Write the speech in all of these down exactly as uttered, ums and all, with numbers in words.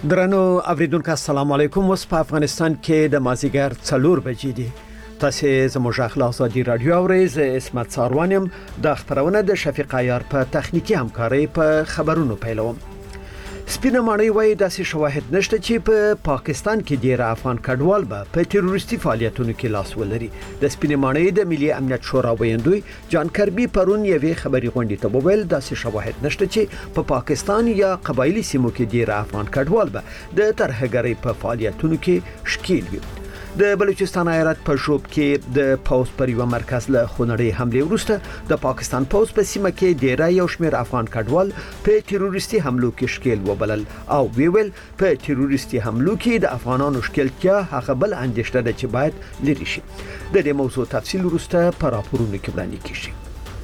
درنو اوریدونکو السلام علیکم. اوس په افغانستان کې د مازیګر څلور بجې دي. تاسو زموږ اخلاق ازادي رادیو اورئ. اسمت ساروانم د خبرونه د شفیق عیار په تخنیکی همکاري په خبرونو پیلوم. سپینه ماڼۍ وایي داسې شواهد نشته چې په پا پاکستان کې ډیر افغان کډوال به په تروریستي فعالیتونو کې لاس ولري. د سپینه ماڼۍ د ملي امنیت شورا ویاندوی جان کربي پرون یوې خبري غونډې ته وویل داسې شواهد نشته چې په پا پاکستان یا قبایلی سیمو کې ډیر افغان کډوال به د ترهګرۍ په فعالیتونو کې شکیل وي. د بلوچستان ایالت په شوب کې د پوز پر یو مرکز له خونړۍ حمله وروسته د پاکستان پوز په سیمه کې ډیر یو شمېر افغان کډوال په تروریستي حملو کې شکیل وبلل او ویل په تروریستي حملو کې د افغانانو شکیلتیا هغه بل اندېښنه ده چې باید لري شي. د دې موضوع تفصیل وروسته په راپورونو کې وړاندې کیږي.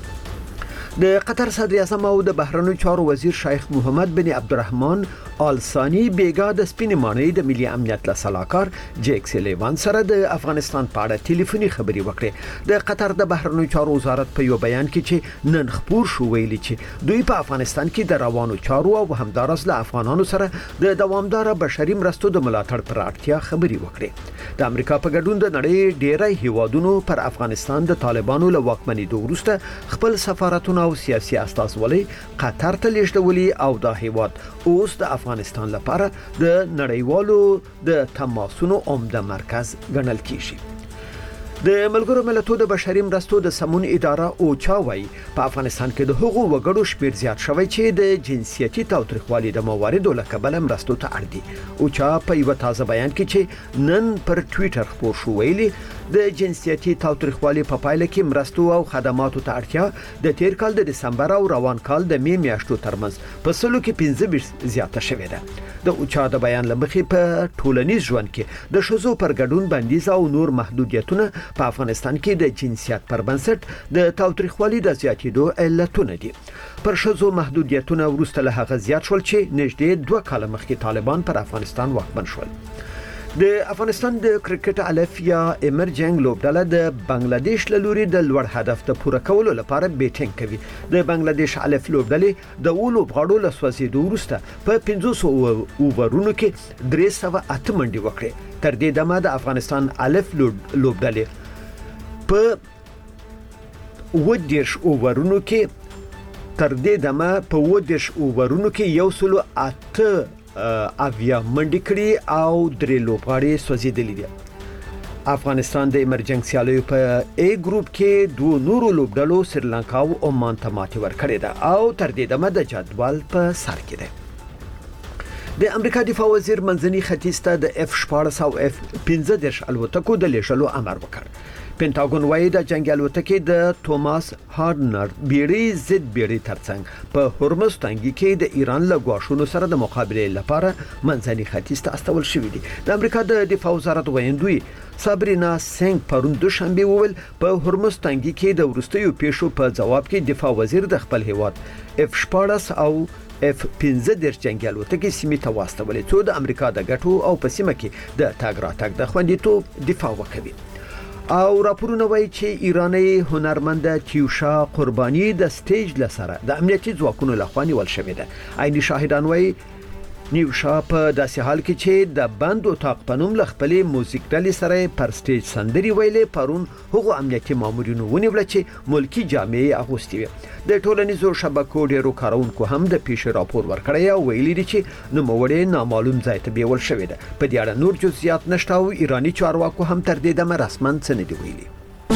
د قطر صدر اعظم او د بهرنیو چارو وزیر شیخ محمد بن عبدالرحمن آل ثانی بیګا د سپینې ماڼۍ د ملي امنیت له سلاکار جیک سلیوان سره د افغانستان په اړه ټلیفوني خبري وکړې. د قطر د بهرنیو چارو وزارت په یو بیان کې چې نن خبر شو ویلي چې دوی په افغانستان کې د روانو چارو او همدارس له افغانانو سره د دوامدار بشري مرستو د ملاتړ پر اړتیا خبري وکړې. د امریکا په ګډون د نړۍ ډیری هیوادونو پر افغانستان د طالبانو له واکمنۍ وروسته خپل سفارتونه او سیاسي استازولي قطر ته لیږدولي او دا هیواد اوس د افغانستان لپاره د نړیوالو د تماسونو عمده مرکز ګڼل کیږي. د ملګرو ملتونو د بشري مرستو د سمون اداره او چاوي په افغانستان کې د حقوقو وګړو شمیر زیات شوی چې د جنسيتي تاوتریخوالي د مواردو له کبله مرستو ته اړ دي. او چا په یو تازه بیان کې چې نن پر ټوئیټر خبر شو ویلي د جنسيتي تاوتریخوالي په پایله کې مرستو او خدماتو ته اړتیا د تیر کال د دسمبر او روان کال د می میاشتو ترمنځ په سلو کې پنځه ویشت زیاته شوې ده. د اوچا د بیان لمخې په ټولنیز ژوند کې د شذو پر ګډون بندیز او نور محدودیتونه په افغانستان کې د جنسیت پر بنسټ د تاوتریخوالي د زیاتېدو علتونه دي. پر شذو محدودیتونه وروسته له هغه زیات شول چې نږدې دوه کاله مخکې طالبان پر افغانستان واکمن شول. د افغانستان د کرکټ الف یا ایمرجنګ لوبډله د بنگلاديش له لوري د لوړ هدف ته پوره کولو لپاره بیټینګ کوي. د بنگلاديش الف لوبډلې د اولو بغاړو له سوځېدو وروسته په پنځوس اوورونو کې درې سوه اته منډې وکړې. تر دې دمه د افغانستان الف لوبډلې په ودیش اوورونو کې تر دې دمه په ودیش اوورونو کې یو سلو اته اویا منډې کړې او درې لوبغاړي سوځېدلي دي. افغانستان د ایمرجنسي سیالیو په ای ګروپ کې دوه نورو لوبډلو سریلانکا او عمان ته ماتې ورکړې ده او تر دې دمه د جدول په سر کې ده. د امریکا دفاع وزیر منځني ختیځ ته د اف شپاړس او اف پنځه دېرش الوتکو د لیږلو امر وکړ. پینټاګون وايي د جنگ الوتکې د توماس هارنر بیړۍ ضد بیړۍ ترڅنګ په هرمز تنګي کې د ایران له غواښونو سره د مقابلې لپاره منځني ختیځ ته استول شوې دي. د امریکا د دفاع وزارت ویاندوی صابرینا سنگ پرون دوشنبه وویل په هرمز تنګي کې د ورستیو پیښو په جواب کې دفاع وزیر د خپل هیواد اف شپاړس او اف پنځه دېرش جنگي الوتکې سیمې ته واستولې څو د امریکا د ګټو او په سیمه کې د تاګ راتګ د خوندیتوب دفاع وکوي. او راپورونه وایي چې ایرانی هنرمند تیوشا قربانی د سټیج لسره د امنیتي ځواکونو لخوا نیول شوې ده. عیني شاهدان وایي نیوشا په داسې حال کې چې د بند اتاق په نوم له خپلې موزیک ډلې سره پر سټیج سندري ویلې پرون هغو امنیتي مامورینو ونیول چې ملکی جامې اغوستې وي. د ټولنیزو شبکو ډیرو کارونکو هم د پیښې راپور ورکړی او ویلي دي چې نوموړی نامعلوم ځای ته بیول شوې ده. په دې اړه نور جزئیات نشته او ایرانی چارواکو هم تر دې دمه رسماً څه نه دي ویلي.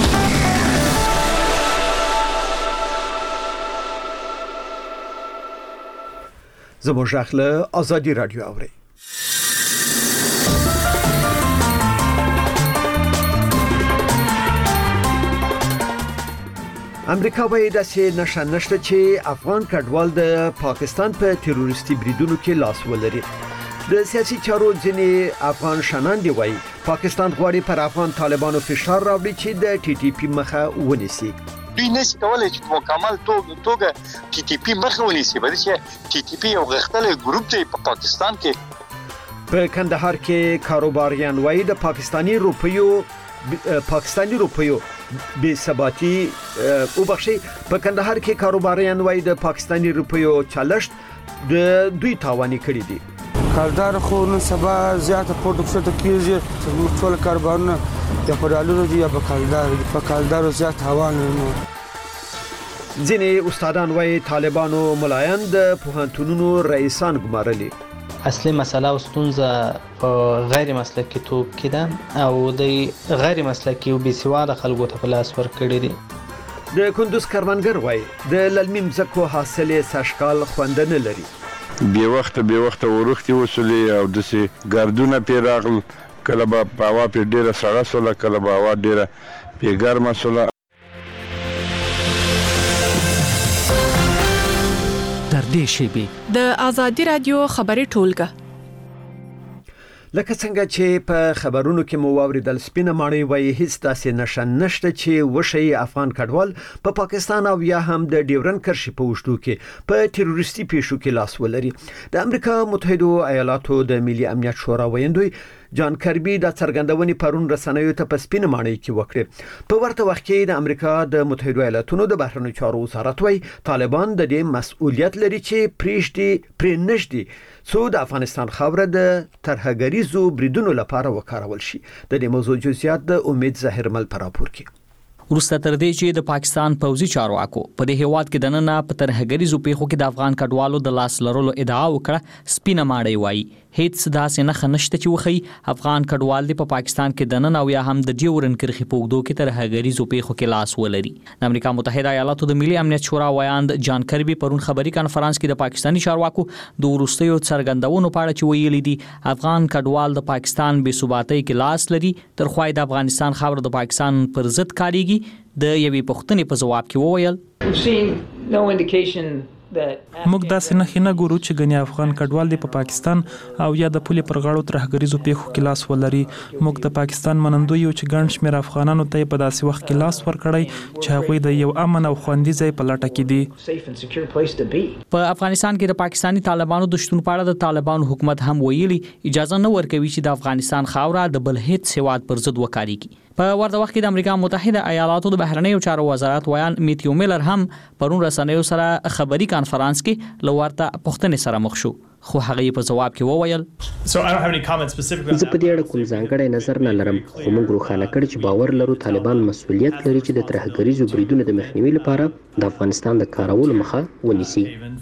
زموږ اخله ازادي رادیو اوري. امریکا وایي داسې نشه نشته چې افغان کډوال د پاکستان په تروریستي بریدونو کې لاس ولري. د سیاسي چارو ځینې افغان شناندې وایي پاکستان غواړي پر افغان طالبانو فشار راوړي چې د ټي ټي پی مخه ونیسي. دوی نشي کولای چې په مکمل توګه ټي ټي پی مخه ونیسي، بلکې چې ټي ټي پی یو غښتلی ګروپ دی په پاکستان کې. په کندهار کې کاروباریان وایي د پاکستاني روپیو پاکستاني روپیو بے ثباتی او بخشي په کندهار کې کاروباریان وایي د پاکستاني روپیو چالشت د دوی تاواني کړی دي. کارګر خو نن سبا زیاته پروډکشن ته کیږي چې ټول کاربارونه یا په ډالرو دي یا په کارګر په کارګرو زیات هوان نو ځینې استادان وايي طالبانو ملایان د پوهنتونونو رئیسان ګمارلي. اصلي مسله او ستونزه په غیر مسلکي توب کې ده او د غیر مسلکي او بېسواده خلکو ته په لاس ورکړي دي. د کندوز کاروانګر وايي د للمي مځکو حاصلې سږکال خوند نه لري. بې وخته بې وخته ورختې وسولې او داسې ګردونه پرې راغلل، کله به هوا پرې ډېره سړه سوله، کله به هوا ډېره پرې ګرمه سوله. تر دې شیبې د آزادي رادیو خبري ټولګه لکه څنګه چې په خبرونو کې مو واوریدل، سپینه ماڼۍ وايي هیڅ داسې نشه نشته چې وشي افغان کډوال په پا پاکستان او یا هم د ډیورن کرښې په وشتو کې په تروریستي پیښو کې لاس ولري. د امریکا متحده ایالاتو د ملي امنیت شورا ویندوی جان کربي د څرګندونې پرون رسنیو ته په سپینه ماڼۍ کې وکړه. په ورته وخت کې د امریکا د متحده ایالاتونو د بهرنیو چارو وزارت وايي طالبان د دې مسؤلیت لري چې پریشتي پرې نشدي څو د افغانستان خاوره د ترهګریزو بریدونو لپاره وکارول شي. د دې موضوع جزئیات د امید ظاهرمل پر راپور کې. وروسته تر دې چې د پاکستان پوځي چارواکو په دې هیواد کې د نن په ترهګریزو پیښو کې د افغان کډوالو د لاس لرلو ادعا وکړه، سپینه ماڼۍ وايي هیڅ داسې نه نشته چې وخی افغان کډوال په پاکستان کې د نن او یا هم د ډیورن کرښې په اوږدو کې ترهګریزو پیښو کې لاس ولري. د امریکا متحده ایالاتو د ملي امنیت شورا ویاند جان کربي پرون خبري کانفرنس کې د پاکستاني چارواکو د وروستیو څرګندونو په اړه چې ویلي دي افغان کډوال د پاکستان بې ثباتۍ کې لاس لري، تر خو د افغانستان خاوره د پاکستان پر ضد کاریږي. د یوې پوښتنې په جواب کې وویل موږ داسې نه نه ګورو چې غني افغان کډوال دی په پاکستان او یا د پولې پر غاړو ترهګریزو پیښو کې لاس ولري. موږ د پاکستان منندوی یو چې ګڼ شمېر افغانانو ته په داسې وخت کې لاس ورکړی چې هغوی د یو امن او خوندي ځای په لټه کې دي. په افغانستان کې د پاکستاني طالبانو د شتون په اړه د طالبانو حکومت هم ویلي اجازه نه ورکوي چې د افغانستان خاوره د بل هیڅ هیواد پر ضد وکاریږي. په ورته وخت کې د امریکا متحده ایالاتو د بهرنیو چارو وزارت ویان میتیو میلر هم پرون رسنیو سره خبري کانفرنس کې لورته پوښتنې سره مخ شو، خو هغه په جواب کې وویل زه په دې اړه کوم ځانګړی نظر نه لرم، خو موږ روښانه کړ چې باور لرو طالبان مسؤلیت لري چې د ترهګریزو بریدونو د مخنیوي لپاره د افغانستان د کارولو مخه ونیسي.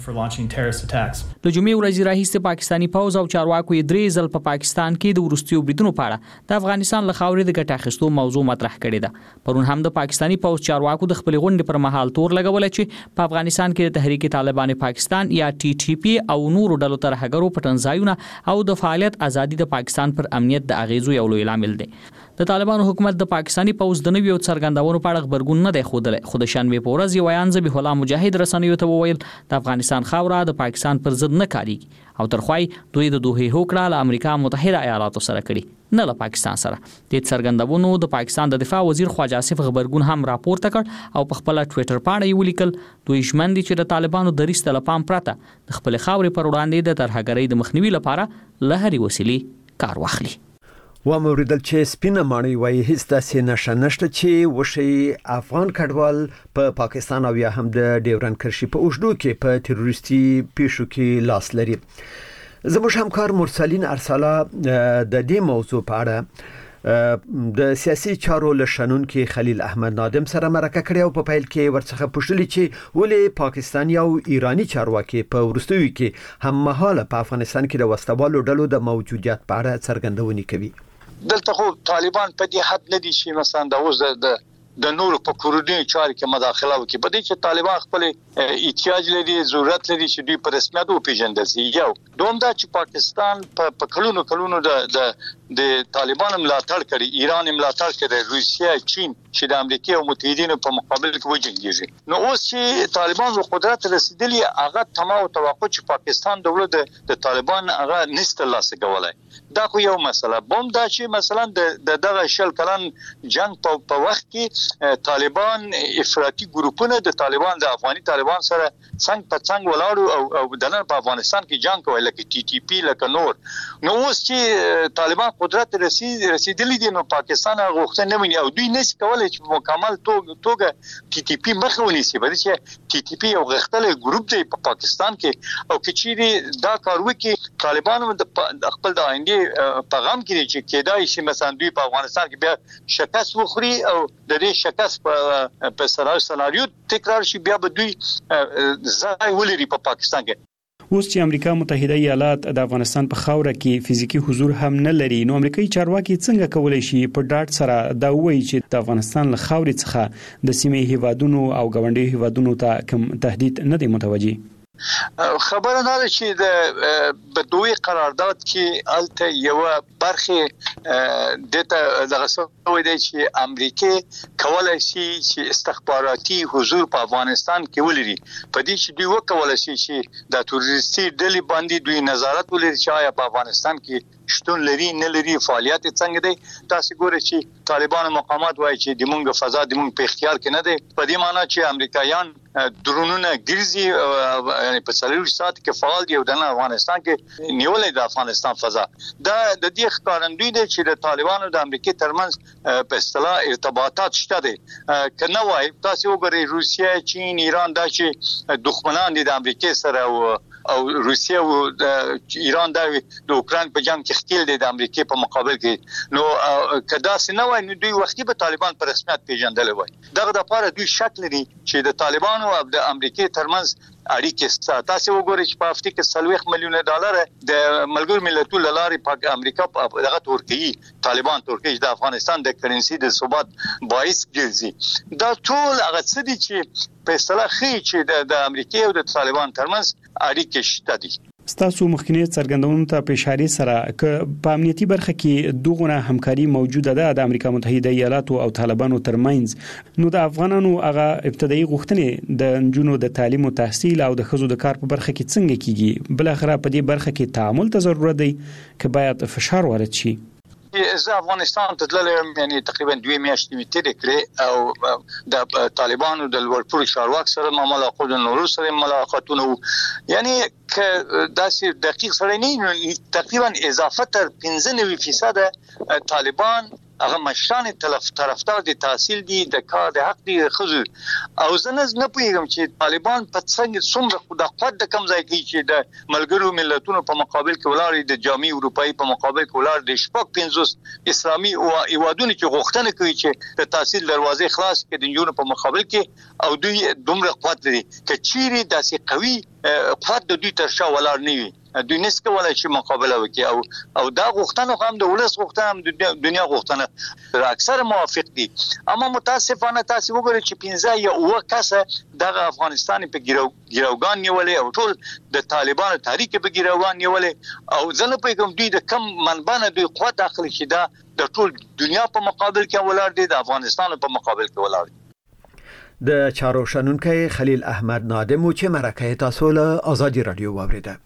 د جمعې ورځې راهیسې پاکستاني پوځ او چارواکو یې درې ځل په پاکستان کې د وروستیو بریدونو په اړه د افغانستان له خاورې د ګټې اخیستو موضوع مطرح کړې ده. پرون هم د پاکستاني پوځ چارواکو د خپل غونډې پر مهال تور لګول چې په افغانستان کې د تحریک طالبان پاکستان یا ټي ټي پی او نورو ډلو ترهګرو پټنځایونه او د فعالیت ازادي د پاکستان پر امنیت د اغیزو یو لوی لامل دی. د طالبانو حکومت د پاکستاني پوځ د نویو څرګندونو په اړه خبرګون نه دی ښودلی، خو د شنبې په ورځ یو ویان ذبیح الله مجاهد رسنیو ته وویل د افغانستان خاوره د پاکستان پر ضد نه کاریږي او ترخوای دوی د دوه هوکړه له امریکا متحده ایالاتو سره کړي نه له پاکستان سره. د څرګندونو د پاکستان د دفاع وزیر خواجه آصف غبرګون هم راپورته کړ او په خپل ټوئیټر باندې یې ولیکل دوی ژمن دي چې د طالبانو د ریسته لپام پرته د خپل خاورې پر وړاندې د ترهګرۍ د مخنیوي لپاره له هرې وسیلې کار واخلي. و موریدل چې سپینه ماڼۍ وايي هیڅ داسې نشه نشته چې وشي افغان کډوال په پا پاکستان او یا هم د ډیورن کرښې په اوږدو کې په تروریستي پیښو کې لاس لري. زموږ همکار مرسلین ارسلا د دې موضوع په اړه د سیاسي چارو لشنون کې خلیل احمد نادم سره مرکه کړې او په پیل کې ورڅخه پوښتنه چې ولې پاکستاني او ایرانی چارواکي په ورستوي کې هم مهاله په افغانستان کې د وسوالو ډلو د موجودیت په اړه څرګندونې کوي. دلته خو طالبان په دې حد نه دي چې مثلا د اوس د د نورو په کورونی چارو کې مداخله وکړي. په دې چې طالبان خپل احتیاج لري، ضرورت لري چې دوی په رسمیت وپیژندل شي. یو دوم دا چې پاکستان په کلونو کلونو د د د طالبان ملاتړ کوي، ایران ملاتړ کوي، روسیه، چین چې د امریکا او متحدینو په مقابل کې وجنګیږي. نو اوس چې طالبان په قدرت رسیدلی هغه تمام توقع چې پاکستان دولت د طالبان هغه نست لاسه کولای. دا خو یو مسله. بوم دا چې مثلا د دغه شل کلن جنگ په وخت کې طالبان افراطي ګروپونه د طالبان د افغاني طالبان سره څنګه په څنګه ولاړو او او د نن په افغانستان کې جنگ کوي لکه ټي ټي پی لکه نور. نو اوس چې طالبان قدرت رسید رسیدلی دي نو پاکستان غوښتنه نه مني او دوی نشي کولای چې مکمل توګه ټي ټي پی مخ ونیسي بلکې چې ټي ټي پی یو غښتلی ګروپ دی په پاکستان کې او کچېری دا کار وکړي طالبانو د خپل د آینده پیغام کې چې کېدای شي مثلا دوی په افغانستان کې بیا شکست وخوري او د دې شکست په په سناریو تکرار شي بیا به دوی ځای ولري په پاکستان کې. اوس چې امریکا متحده ایالات د افغانستان په خاوره کې فزیکی حضور هم نه لري نو امریکایي چارواکي څنګه کولای شي په ډاټ سره دا وایي چې د افغانستان له خاورې څخه د سیمې هیوادونو او ګاونډي هیوادونو ته کوم تهدید نه دی متوجي؟ خبره ده چې د بدوی قرارداد کې الته یو برخه دته دغه سوي دی چې امریکا کولای شي چې استخباراتي حضور په افغانستان کې ولري په دې چې دوی وکولای شي چې د تروریستي ډلې باندې دوی نظارت ولري چې آیا په افغانستان کې شتون لري نه لري فعالیت څنګه دی تاسو ګورئ چې طالبان مقامات وایي چې د مونږ فضا د مونږ په اختیار کې نه دی په دې معنی چې امریکایان درونونه ګرځي یعنی په څلور ساعت کې فعال دي او د افغانستان کې نیولې د افغانستان فضا دا د دې ښکارندوی دی چې د طالبانو د امریکای ترمنځ په اصطلاح ارتباطات شته دي کنه وایي تاسو وګورئ روسیه چین ایران دا چې دښمنان دي د امریکای سره او او روسیه او ایران دا د اوکران په جنگ کې ښکیل دي د امریکای په مقابل کې نو کدا سينه وای نو دوی وختي به طالبان پر رسمیت پیژندل وای دغه د لپاره دوی شک لري چې د طالبانو او د امریکای ترمنځ اړیکې ستاسو تاسو وګورئ چې په هفته کې سلويخ میلیونه ډالر د ملګرو ملتونو لارې په امریکا دغه ترکیه طالبان ترکیه د افغانستان د کرنسي د ثبات باعث ګرځي دا ټول هغه څه دي چې په اصطلاح خي چې د امریکای او د طالبان ترمنځ اړیکې شته دي. ستاسو مخکنی څرګندونو ته په اشاره سره ک په امنیتي برخه کې دغه همکاري موجوده ده د امریکا متحده ایالاتو او طالبانو ترمنځ نو د افغانانو هغه ابتدایي غوښتنې د انجونو د تعلیم او تحصیل او د خزو د کار په برخه کې څنګه کیږي بل اخر په دې برخه کې تعامل ته ضرورت دی ک باید فشار وارد شي. زه افغانستان ته تللم یعنی تقریبا دوه میاشتې می تیر کړې او د طالبانو د لوړپوړي چارواک سره ملاقات او نور سره ملاقاتونه یعنی ک داسې دقیق سره نه تقریبا اضافه تر پنځه نوي فیصد طالبان هغه مشران طرفدار دي تحصیل دي د کار د حق دي خزو او زه نه پوهیږم چې طالبان په څنګه څومره د قوت د کم ځای کې چې د ملګرو ملتونو په مقابل کې ولاړ د جامع اروپאי په مقابل کې ولاړ د شپږ پنځوس اسلامي او ایوادونو چې غوښتنه کوي چې د تحصیل دروازې خلاص کړي د جنونو په مقابل کې او دوی دومره قوت لري چې چیرې داسې قوي قوت د دوی تر شا ولاړ نه وي دوی نس کولای شي مقابله وکړي او او دا غوښتنه هم د ولس غوښتنه هم د دنیا غوښتنه اکثر موافق دي اما متاسفانه تاسو وګورئ چې پنځه یا اوه کسه د افغانستان په ګیروګان نیولې او ټول د طالبانو تحریک په ګیروګان نیولې او ځنه په کوم دوی د کم منبانه دوی قوت داخلي شي دا د ټول دنیا په مقابل کې ولاړ دي د افغانستان په مقابل کې ولاړ دي. د چارو شنونکي خلیل احمد نادم چې مرکه تاسو له ازادي رادیو واوریده.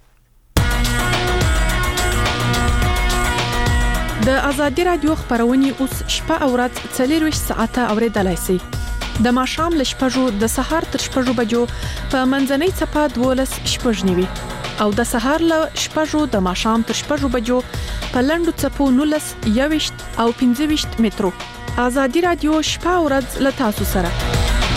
د ازادي رادیو خبرونه اوس شپه او ورځ څلور ساعته اوریدلای شئ. د ماښام ل شپږو د سهار تر شپږو بجو په منځنۍ چپه دولس شپږ نیوي او د سهار ل شپږو د ماښام تر شپږو بجو په لندو چپو نولس یويشت او پنځه ویشت مترو. ازادي رادیو شپه او ورځ ل تاسو سره.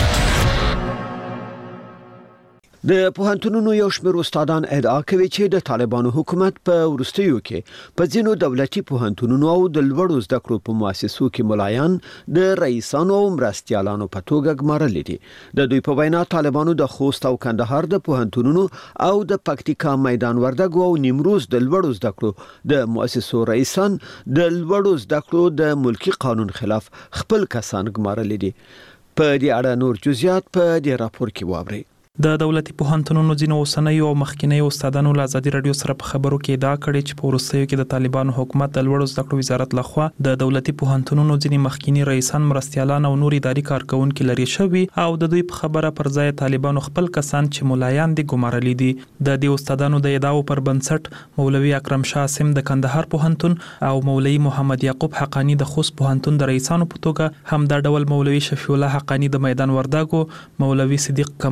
د پوهنتونونو یو شمېر استادان ادعا کوي چې د طالبانو حکومت په ورستیو کې په ځینو دولتي پوهنتونونو او د لوړو زده کړو په مؤسسو کې ملایان د رئیسانو او مرستیالانو په توګه ګمارل دي. د دوی په وینا طالبانو د خوست او کندهار د پوهنتونونو او د پکتیکا میدان وردګو او نیمروز د لوړو زده کړو د مؤسسو رئیسان د لوړو زده کړو د ملکی قانون خلاف خپل کسان ګمارل دي. په دې اړه نور جزئیات په دې راپور کې واورئ. د دولتي پوهنتونونو ځینو اوسنۍ او مخکینی استادانو له ازادي رادیو سره په خبرو کې ادعا کړې چې په وروستیو کې د طالبانو حکومت د لوړو زده کړو وزارت لخوا د دولتي پوهنتونونو ځینې مخکینی رئیسان مرستیالان او نور اداري کارکونکو لري شوی او د دوی په خبره پر ځای طالبانو خپل کسان چې مولایان دي ګمارلي دي. د دې استادانو د ادعاو پر بنسټ مولوي اکرم شاه سیم د کندهار پوهنتون او مولوي محمد یعقوب حقانی د خوست پوهنتون د رئیسانو په توګه هم د ډول مولوي شفیع الله حقانی د میدان وردګو، مولوي صدیق کمال د نیمروز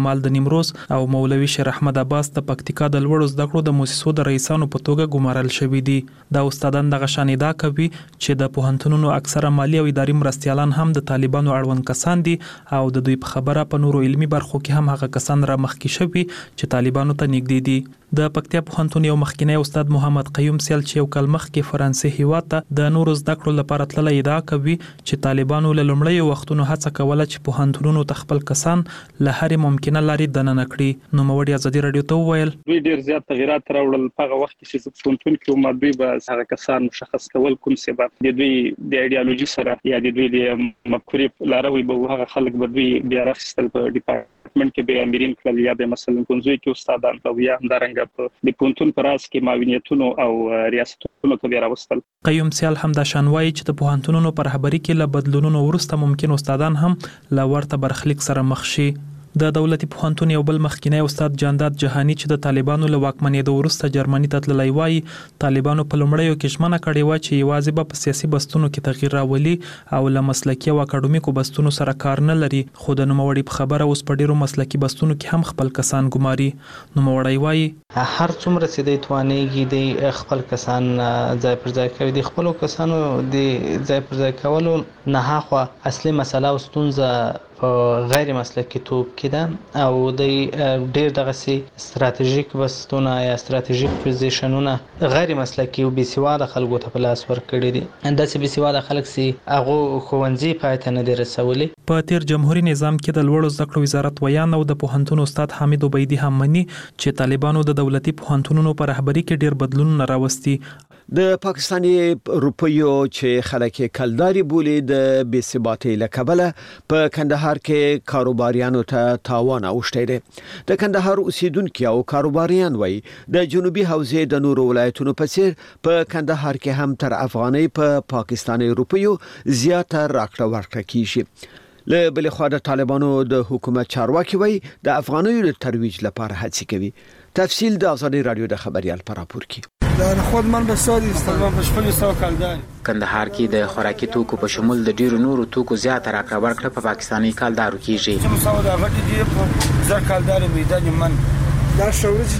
نیمروز او مولوي شیر احمد عباس د پکتیکا د لوړو زده کړو د مؤسسو د رئیسانو په توګه ګمارل شوي دي. دا استادان دغه شان ادعا کوي چې د پوهنتونونو اکثره مالی او اداري مرستیالان هم د طالبانو اړوند کسان دي او د دوی په خبره په نورو علمي برخو کې هم هغه کسان را مخکې شوي چې طالبانو ته نږدې دي. د پکتیا پوهنتون یو مخکینی استاد محمد قیوم سیل چې یو کال مخکې فرانسې هیواد ته د نورو زده کړو لپاره تللی ادعا کوي چې طالبانو له لومړیو وختونو هڅه کوله چې پوهنتونونو ته خپل کسان له هرې ممکنه لارې دننه کړي. نوموړي ازادي راډیو ته وویل دوی ډېر زیات تغیرات راوړل په هغه وخت کې چې پوهنتون کې هم دوی به هغه کسان مشخص کول کوم سبب د دوی د ایډیالوژي سره یا د دوی د مفکورې لاروي به هغه خلک به دوی بیا راخستل په ډیپارټمنټ کې به امرین کړل یا به مثلا پنځوي کې استادان او یا همدارنګه په د پوهنتون پر اساس کې معاونیتونو او ریاستونو ته بیا راوستل. قیوم سیال هم دا شان وایي چې د پوهنتونونو پر رهبري کې له بدلونونو وروسته ممکن استادان هم له ورته برخلیک سره مخ شي. د دولتي پوهنتون یو بل مخکینی استاد جانداد جهانی چې د طالبانو له واکمنېدو وروسته جرمني ته تللی وایي طالبانو په لومړیو کې ژمنه کړې وه چې یوازې به په سیاسي بستونو کې تغییر راولي او له مسلکي او اکاډمیکو بستونو سره کار نه لري، خو د نوموړي په خبره اوس په ډیرو مسلکي بستونو کې هم خپل کسان ګماري. نوموړی وایي هر څومره چې د توانېږي د خپل کسان ځای پر ځای کوي، د خپل کسانو د ځای پر ځای کولو نه هاخوا اصلي مسله او ستونزه په غیر مسلکي توب کې ده او د ډېر دغه سي ستراتیژیک بستونه یا ستراتیژیک پوزیشنونه غیر مسلکي او بي سواده خلکو ته په لاس ورکړي دي. انداسې بي سواده خلک سي هغه ښوونځي پای ته نه دي رسولي. په تیر جمهوریت نظام کې د لوړو زده کړو وزارت ویان او د پوهنتون استاد حمید عبیدی هم مني چې طالبانو د دولتي پوهنتونونو په رهبري کې ډېر بدلونونه راوستي. د پاکستاني روپیو چې خلک کلداري بولي د بې ثباتۍ له کبله په کندهار کې کاروباریانو ته تاوان اوښتی دی. د کندهار اوسیدونکو او کاروباریان وایي د جنوبي حوزې د نورو ولایتونو په څیر په کندهار کې هم تر افغانۍ په پا پاکستاني روپیو زیاته راکړه ورکړه کیږي. له بل خوا د طالبانو د حکومت چارواکي وایي د افغانیو د ترویج لپاره هڅې کوي. تفصیل د ازادي رادیو د خبريال پر راپور کې. خود من به سوري استخدام په شپږ سوه کالدار کندهار کې د خوراکي توکو په شمول د ډیرو نورو توکو زیاته راکړه ورکړه په پاکستاني کالدارو کېږي. چې مساو دا غټي دی په زر کالدار میدان من دا شوري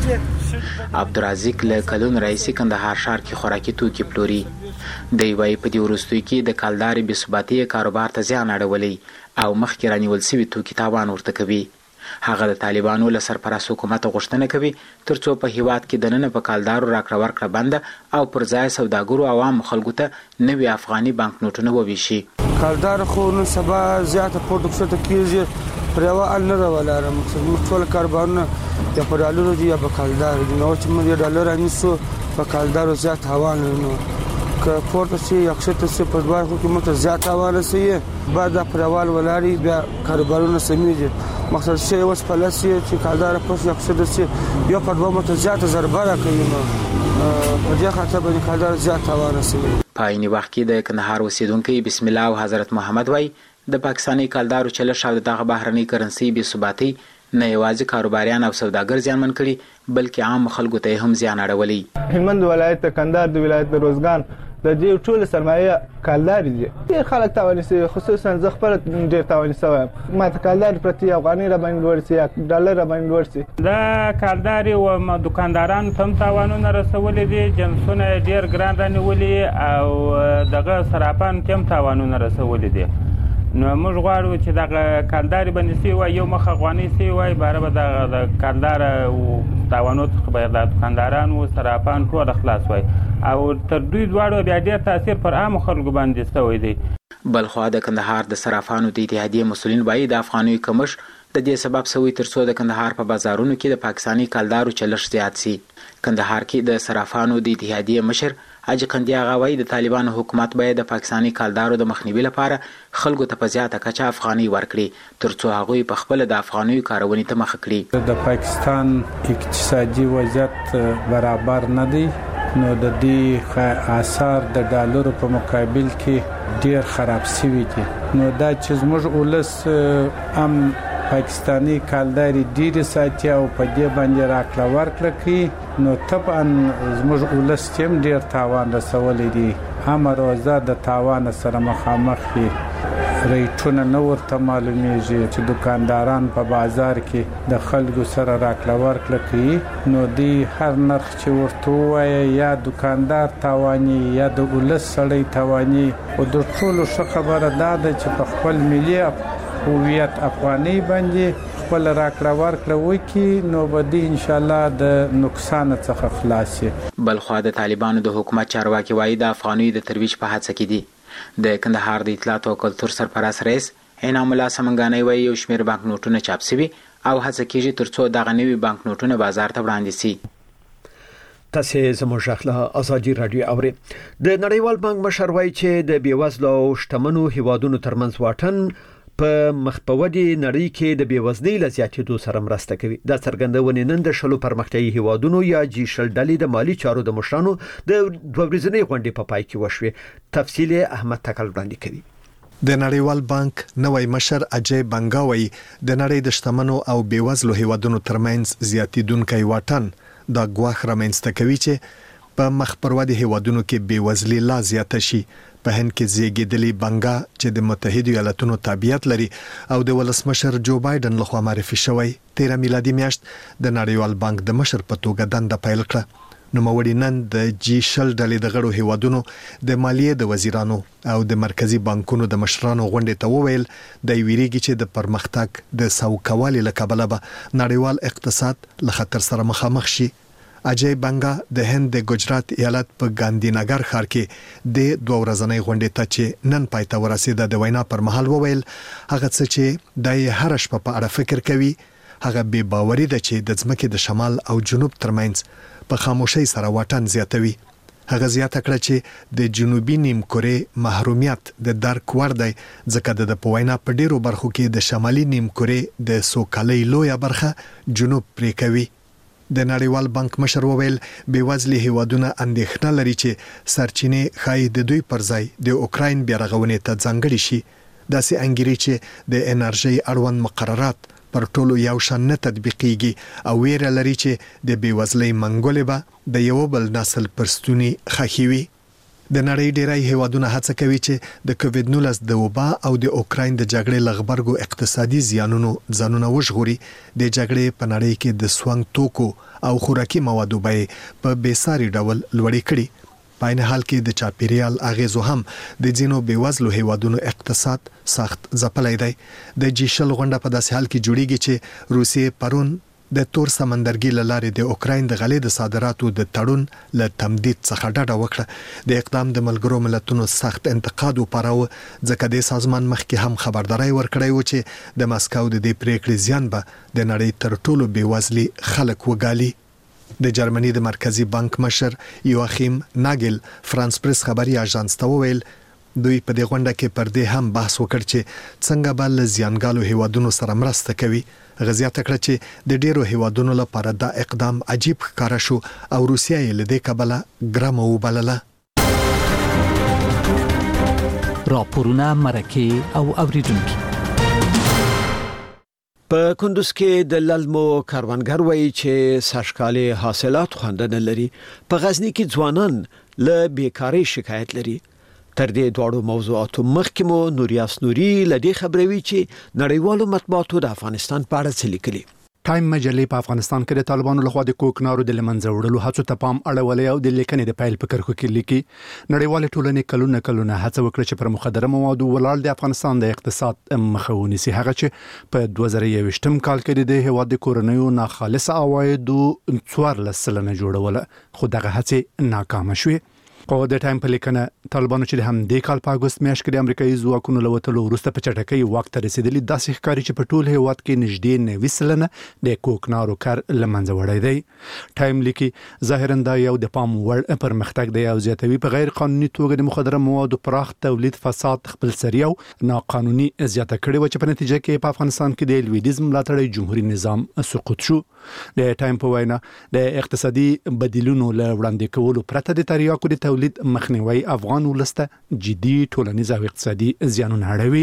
چې عبدالرزاق له کلون رئیس کندهار شهر کې خوراکي توکي پلوري. دی وايي په دې وروستیو کې د کالداري بې ثباتۍ کاروبار ته زیان اړولی او مخکې رانیول شوي توکي تاوان ورته کوي. هغه د طالبانو له سرپرست حکومت غوښتنه کوي ترڅو په هیواد کې د نن په کالدارو راکړه ورکړه بنده او پر ځای سوداګرو عوام خلکو ته نوي افغاني بانک نوټونه وویشي. کالدار خو نن سبا زیاته پروډکشن ته کیږي پر یو ان نه ولاره مقصد ټول کاربارونه یا پر ډالر دي یا په کالدار دي. نو چې موږ ډالر انیسو په کالدارو زیات هوان نو که پورته سي یکشته سي په دوه خو کې مت زیات هوان سي بعد پر اول ولاري بیا کاربارونه سمېږي. مقصد شی اوس پلاسي چې کالدار پوس یکشته سي یو په دوه مت زیات ضربه راکوي. نو په دې خاطر باندې کالدار زیات هوان سي. په عین وخت کې د کندهار اوسیدونکو بسم الله او حضرت محمد وای د پاکستاني کالدارو چلش او دغه بهرنۍ کرنسي بې ثباتۍ نه یوازې کاروباریان او سوداګر زیانمن کړي بلکې عام خلکو ته هم زیان اړولی. هلمند ولایت کندهار د ولایت روزګان د دې ټول سرمایه کالدار دي. ډېر خلک تاوان شي خصوصا زه خپل ډېر تاوان شوم. ما ته کالدار پرتی افغاني را باندې ورسي یا ډالر را باندې ورسي. دا کالدار او دکانداران تم تاوانونه رسولي دي، جنسونه ډېر ګران رانیولي او دغه صرافان تم تاوانونه رسولي دي. نو موږ غواړو چې دغه کالداري باندې سی وای یو مخ افغاني سی وای باره به د کالدار او تاوانو څخه به د دکانداران او صرافان ټول خلاص وای او تر دوی دواړو بیا ډېر تاثیر پر عام خلکو باندې شوی دی. بلخوا د کندهار د صرافانو د اتحادیې مسولین وایي د افغاني کمش د دې سبب شوی ترڅو د کندهار په بازارونو کې د پاکستاني کالدارو چلش زیات سي. کندهار کې د صرافانو د اتحادیې مشر حاجی قندی آغا وایي د طالبانو حکومت باید د پاکستاني کالدارو د مخنیوي لپاره خلکو ته په زیاته کچه افغاني ورکړي ترڅو هغوی په خپل د افغانیو کارونې ته مخه کړي. د پاکستان اقتصادي وضعیت برابر نه دی نو د دې آثار د ډالرو په مقابل کې ډیر خراب شوي دي. نو دا چې زموږ ولس هم پاکستاني کالداري ډیر ساتي او په دې باندې راکړه ورکړه کوي نو طبعا زموږ ولس هم ډیر تاوان رسولی دي. هم روزه د تاوان سره مخامخ دي ریټونه نه ورته معلومیږي چې دکانداران په بازار کې د خلکو سره راکړه ورکړه کوي نو دی هر نرخ چې ورته وایي یا دکاندار تاواني یا د ولس سړی تاواني او د ټولو ښه خبره دا ده چې په خپل ملي هویت افغاني باندې خپل راکړه ورکړه وکړي نو به دی ان شاء الله د نقصان څخه خلاص شي. بلخوا د طالبانو د حکومت چارواکي وایي د افغانیو د ترویج په هڅه کې دي. د کندهار د اطلاعات او کلتور سرپرست رئیس انعام الله سمنګانی وایي یو شمېر بانک نوټونه چاپ شوي او هڅه کېږي ترڅو دغه نوي بانک نوټونه بازار ته وړاندې شي. تاسو زموږ خپل ازادي رادیو اوري. د نړیوال بانک مشر وایي چې د بیوزلو او شتمنو هیوادونو ترمنځ واټن په مخ په ودی نړۍ کې د بیوزنۍ لزیاتېدو سره مرسته کوي. دا څرګندونه نن د شلو پرمختیايي هیوادونو یا جی شل ډلې د مالی چارو د مشرانو د دوه ورځنۍ غونډې په پای کې وشوه. تفصیل احمد تکل وړاندې کوي. د نړیوال بانک نوی مشر اجای بنگاوي د نړۍ د شتمنو او بیوزلو هیوادونو ترمنځ زیاتېدونکو واټن د غواخ رامنځته کوي چې په مخ پر ودی هیوادونو کې بیوزلي لا زیاته شي. په هند کې زیږیدلې بنگا چې د متحده ایالاتونو تابعیت لري او د ولسمشر جو بایدن لخوا معرفي شوی تیره میلادي میاشت د نړیوال بانک د مشر په توګه دنده پیل کړه. نو موري نن د جی شل ډلې د غړو هیوادونو د مالیې د وزیرانو او د مرکزی بانکونو د مشرانو غونډې ته وویل د ویریږي چې د پرمختګ د ساوکوالي لکبله به نړیوال اقتصاد له خطر سره مخامخ شي. اجای بنگا د هند د ګجرات ایالت په ګاندی نګر ښار کې د دوه ورځنۍ غونډې ته چې نن پای ته ورسېده د وینا پر مهال وویل هغه څه چې د هر شپه په اړه فکر کوي هغه به باوري ده چې د ځمکې د شمال او جنوب ترمنځ په خاموشۍ سره واټن زیاتوي. هغه زیاته کړه چې د جنوبي نیمکره محرومیت د درک وړ دی ځکه د پوینا په ډیرو برخو کې د شمالي نیمکره د سوکالۍ لویه برخه جنوب پرې کوي. د نړیوال بانک مشر وویل بیوزلي هیوادونه اندېښنه لري چې سرچینې خای د دوی پر ځای د اوکراین بیارغونې ته ځانګړي شي. داسې انګیري چې د انرژي اړوند مقررات پر ټولو یو شان نه تطبیقيږي او ویره لري چې د بیوزلۍ منګولې به د یو بل نسل پرستونی خخيوي. د نړۍ ډیری هیوادونه هڅه کوي چې د کووډ نولس د وبا او د اوکراین د جګړې لغبرګو اقتصادي زیانونو ځانونه وژغوري. د جګړې په نړۍ کې د سوانګ توکو او خوراکي موادو بیې په بیساري ډول لوړې کړي. په عین حال کې د چاپیریال اغیزو هم د ځینو بیوزلو هیوادونو اقتصاد سخت ځپلای دی. د جی شل غونډه په داسې حال کې جوړیږي چې روسیې پرون د تور سمندرګي لارې د اوکراین د غلې د صادراتو د تړون له تمدید څخه ډډه وکړه. د اقدام د ملګرو ملتونو سخت انتقاد وپاراوه ځکه د سازمان مخکې هم خبرداري ورکړی و چې د مسکو د دې پریکړې زیان به د نړۍ تر ټولو بیوزلي خلک وګالي. د جرمني د مرکزی بانک مشر یواخیم ناګل فرانس پریس خبري اژانس ته وویل دوی په دې غونډه کې پر دې هم بحث وکړ چې څنګه به زیانګالو هیوادونو سره مرسته کوي. غزياته کړ چې د ډیرو هیوادونو لپاره دا اقدام عجیب ښکارا شو او روسیه یې له دې کبله ګرامه وبلله. راپورونه مرکه او اوریدونکو په کندوز کې د للمو کاروانګر وایي چې سږکالي حاصلات خوندنه لري. په غزنی کې ځوانان له بیکاری شکایت لري. تر دې دوړو موضوعاتو مخکې مو نوریاس نوري لدی خبروي چې نړیوالو مطبوعاتو د افغانستان په اړه څه لیکلي. ټایم مجلې په افغانستان کې د طالبانو لخوا د کوکنارو د لمنځه وړلو هڅو ته پام اړولې او د لیکنې د پایل په کرخو کې لیکي نړیوال ټولنې کلونه کلونه هڅه وکړه چې پر مخدره موادو ولاړ د افغانستان د اقتصاد مخاوني سي هغه چې په دوه زره یوویشتم کال کې د هیواد د کورنیو ناخالص عوایدو څوارلس سلنه جوړوله خو دغه هڅې ناکامه شوې. او د ټایم په لیکنه طالبانو چې هم د کال په اگست میاشت کې د امریکایي ځواکونو لوتلو وروسته په چټکۍ واک ته رسیدلی داسې ښکاري چې په ټول هیواد کې نږدې نوي سلنه د کوکنارو کار لمنځه وړی دی. ټایم لیکي ظاهرا دا یو د پام وړ پرمختګ دی او زیاتوي په غیر قانوني توګه د مخدره موادو پراخ تولید فساد خپل سری او ناقانوني زیاته کړي و چې په نتیجه کې په افغانستان کې د لویدیزم ملاتړی جمهوریت نظام سقوط شو. د ټایم په وینا د اقتصادي بدیلونو له وړاندې کولو پرته د تریاکو د تولید مخنیوي افغان ولسته جدي ټولنیز او اقتصادي زیانونه اړوي.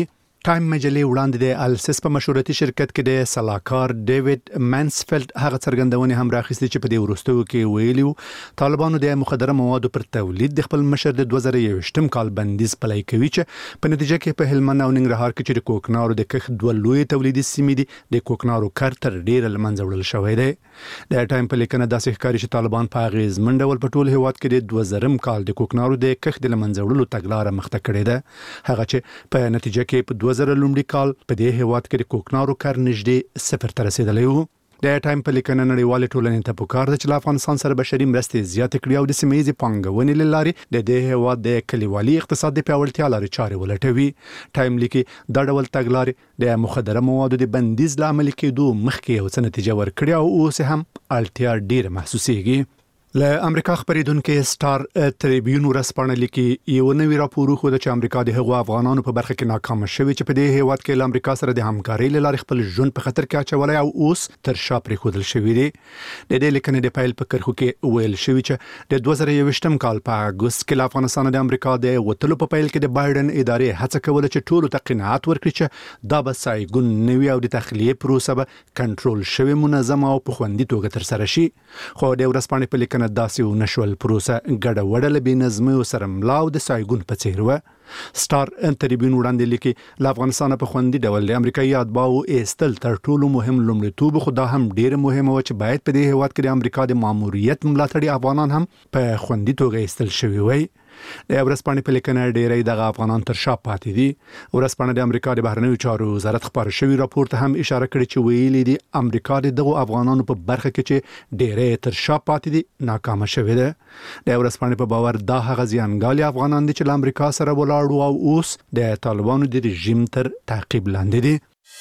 ټایم مجلې وړاندې د السس په مشورتي شرکت کې د سلاکار ډیوډ مانسفیلد هغه څرګندونې هم راخیستې چې په دې وروستیو کې ویلي طالبانو د مخدره موادو پر تولید د خپل مشر د دوه زره یوویشتم کال بندیز پلی کوي چې په نتیجه کې په هلمند او ننګرهار کې چې د کوکنارو د کښت دوه لوی تولیدي سیمې دي د کوکنارو کار تر ډیره له منځه وړل شوی دی. د ټایم په لیکنه داسې ښکاري چې طالبان په اغیزمن ډول په ټول هیواد کې د دوه زرم کال د کوکنارو د کښت له منځه وړلو تګلاره مخته کړې ده، هغه چې په نتیجه کې په دوه زره لومړي کال په دې هیواد کې د کوکنارو کار نږدې صفر ته رسیدلی و. د ټایم په لیکنه نړیوالې ټولنې ته پکار ده چې له افغانستان سره بشري مرستې زیاتې کړي او د سیمه ییزې پانګونې له لارې د دې هیواد د کلیوالي اقتصاد د پیاوړتیا لارې چارې ولټوي. ټایم لیکي دا ډول تګلارې د مخدره موادو د بندیز له عملي کېدو مخکې یو څه نتیجه ورکړې او اوس هم اړتیا ډېره محسوسېږي. له امریکا خبرېدونکو سٹار ټریبیون ورځپاڼه لیکي یو نوی راپور خو د امریکا د هغو افغانانو په برخه کې ناکام شوی چې په دې هیواد کې له امریکا سره د همکارۍ لپاره خپل ژوند په خطر کې اچولای او اوس تر شا پرې خودل شوی دی. د دې لیکنې د پایل په کرخو کې ویل شوی چې د دوه زره یوویشتم کال په اگست کې له افغانستان د امریکا د وټلو په پایل کې د بایدن ادارې هڅه کوله چې ټول ته قناعت ورکړي چې دا به سایګون نوي او د تخلیه پروسه به کنټرول شوی منظم او په خوندي توګه تر سره شي. خو د ورځپاڼې په لیکنه داسې ونشو پروسه ګډه وډه له بېنظمۍ سره ملا او د سایګون په څیر و. سٹار ټریبیون وړاندې لیکي له افغانستان په خوندي ډول د امریکایي اتباعو ایستل تر ټولو مهم لومړیتوب، خو دا هم ډېر مهمه و چې باید په دې هیواد کې د امریکا د ماموریت ملاتړي افغانان هم په خوندي توګه ایستل شوي وي. د ورځپاڼې په لیکنه ډېری دغه افغانان تر شا پاتې دي. ورځپاڼه د امریکا د بهرنیو چارو وزارت خبر شوی راپور ته هم اشاره کړې چې ویلي دي امریکا د دغو افغانانو په برخه کې چې ډېری تر شا پاتې دي ناکامه شوې ده. د ورځپاڼې په باور دا هغه زیانګالي افغانان دي چې له امریکا سره ولاړ او اوس د طالبانو د رژیم تر تعقیب لاندې دي.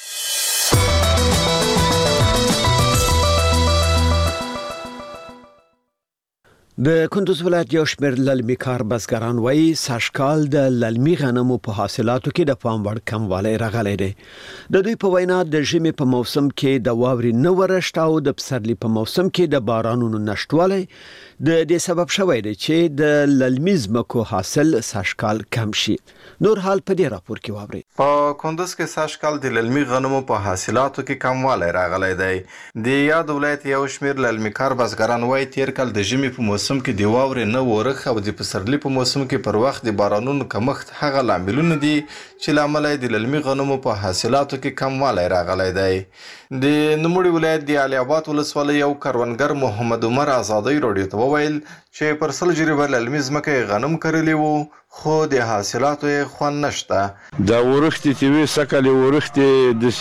د کندوز ولایت یو شمېر للمي کار بزګران وایي سږکال د للمي غنمو په حاصلاتو کې د پام وړ کموالی راغلی دی. د دوی په وینا د ژمي په موسم کې د واورې نه ورښت او د پسرلي په موسم کې د بارانونو نشټوالی د دې سبب شوی دی چې د للمي ځمکو حاصل سږکال کم شي. نور حال په دې راپور کې واورئ. په کندوز کې سږکال د للمي غنمو په حاصلاتو کې کموالی راغلی دی. د یاد ولایت یو شمېر للمي کار بزګران وایي تیر کال د ژمي په موسم کې د واورې نه ورخ او د پسرلي په موسم کې پر وخت د بارانونو کمښت هغه لاملونه دي چې لامل د للمي غنمو په حاصلاتو کې کموالی راغلی دی. د نوموړي ولایت د علي آباد ولسوالۍ یو کروندګر محمد عمر آزادۍ راډیو ته وویل چې پر سل جریبه للمي ځمکه غنم کرلی وو خو د حاصلاتو یې خوند نشته. دا ورختي چې وي سکل ورختي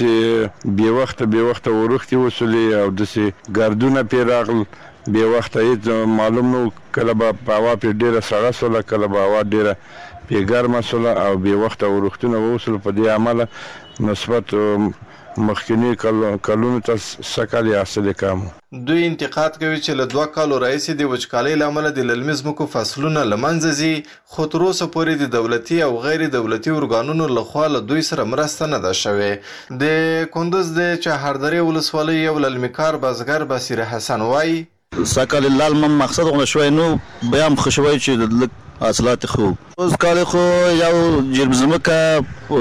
دسې بې وخته بې وخته ورختي وسولې او دسې ګردونه پې راغل بې وخته هېڅ معلوم نه و، کله به په هوا پې ډېره سړه سوله کله به هوا ډېره پې ګرمه سوله او بې وخته ورختونه ووسول. په دې عمله نسبت مخکنی کلونو ته سکل حاصل کم. دوی انتقاد کوي چې له دوه کالو راهیسې د وچکالۍ له امله د للمي ځمکو فصلونه له منځه ځي، خو تر اوسه پورې د دولتي او غیر دولتي ارګانونو لخوا له دوی سره مرسته نه ده شوې. د کندوز د چهاردرې ولسوالۍ یو للمي کار بزګر بصیر حسن وایي سکل لال من مقصد غو شوی نو بیا هم خو شوی چې د حاصلات خو اوس کال خو یو جرب ځمکه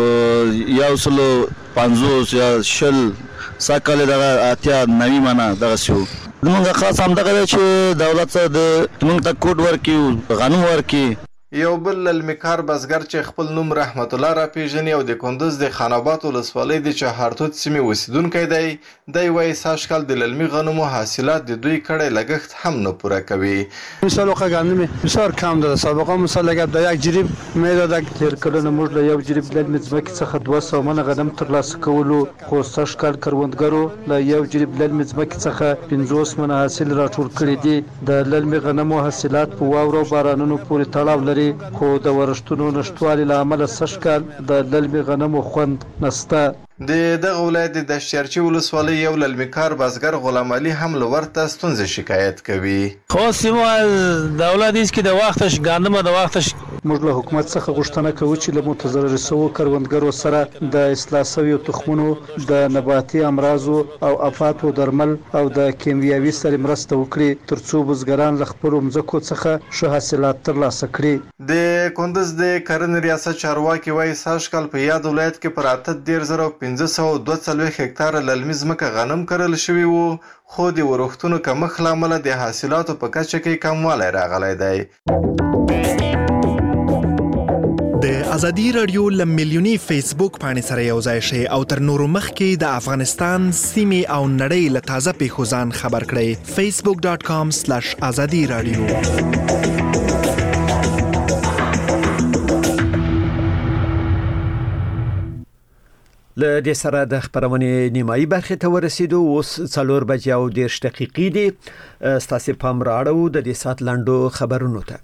یو سلو پنځوس یا شل سکل دغه اتیا نوي منه دغه شو. زمونږ خاص هم دغه چې دولت سره د موږ ته کوډ ورکړي غنم ورکړي. یو بل للمي کار بزګر چې خپل نوم رحمت الله را پیژني او د کندوز د خان آباد ولسوالۍ د چهارتوت سیمې اوسیدونکی دی، دی وایي سږکال د للمي غنمو حاصلات د دوی کړی لګښت هم نه پوره کوي. مثال وقع غنم بسیار کم داده. سابقا مثال اگر در یک جریب میدادک تیر کلون موږ له یو جریب للمي ځمکې څخه دوه سوه منه غنم ترلاسه کولو، خو سږکال کروندګرو له یو جریب للمي ځمکې څخه پنځوس منه حاصل راټول کړي دي. د للمي غنمو حاصلات په واورو او بارانونو پورې تړاو لري، خو د ورښتونو نشتوالي له امله سږکال د للمي غنمو خوند نسته. د دغه ولایت د دشتچرچي ولسوالۍ یو للمي کار بزګر غلام علي هم له ورته ستونزې شکایت کوي. خو سیمه دولت است که د وقتش گندم د وقتش موږ له حکومت څخه غوښتنه کوو چې له متضرر شوو کروندګرو سره د اصلاح شویو تخمونو د نباتي امراضو او آفاتو درمل او د کیمیاوي سره مرسته وکړي ترڅو بزګران له خپل مځکو څخه ښه حاصلات ترلاسه کړي. د کندز د کرنې ریاست چارواکي وایي سږ کال په یاد ولایت کې پر اته دېرش زره پنځه سوه دوه څلوېښت هکتاره للمي ځمکه غنم کرل شوي وو، خو د ورښتونو کمښت له امله د حاصلاتو په کچه کې کموالی راغلی دی. د ازادي رادیو له میلیوني فیسبوک پاڼې سره یو ځای شئ او تر نورو مخکې د افغانستان سیمې او نړۍ له تازه پیښو ځان خبر کړئ. فیسبوک ډاټ کام سلاش ازادي رادیو. له دې سره د خبرونې نیمایي برخې ته ورسېدو. اوس څلور بجې او دېرش دقیقې دي. ستاسې پام رااړو د دې ساعت لنډو خبرونو ته.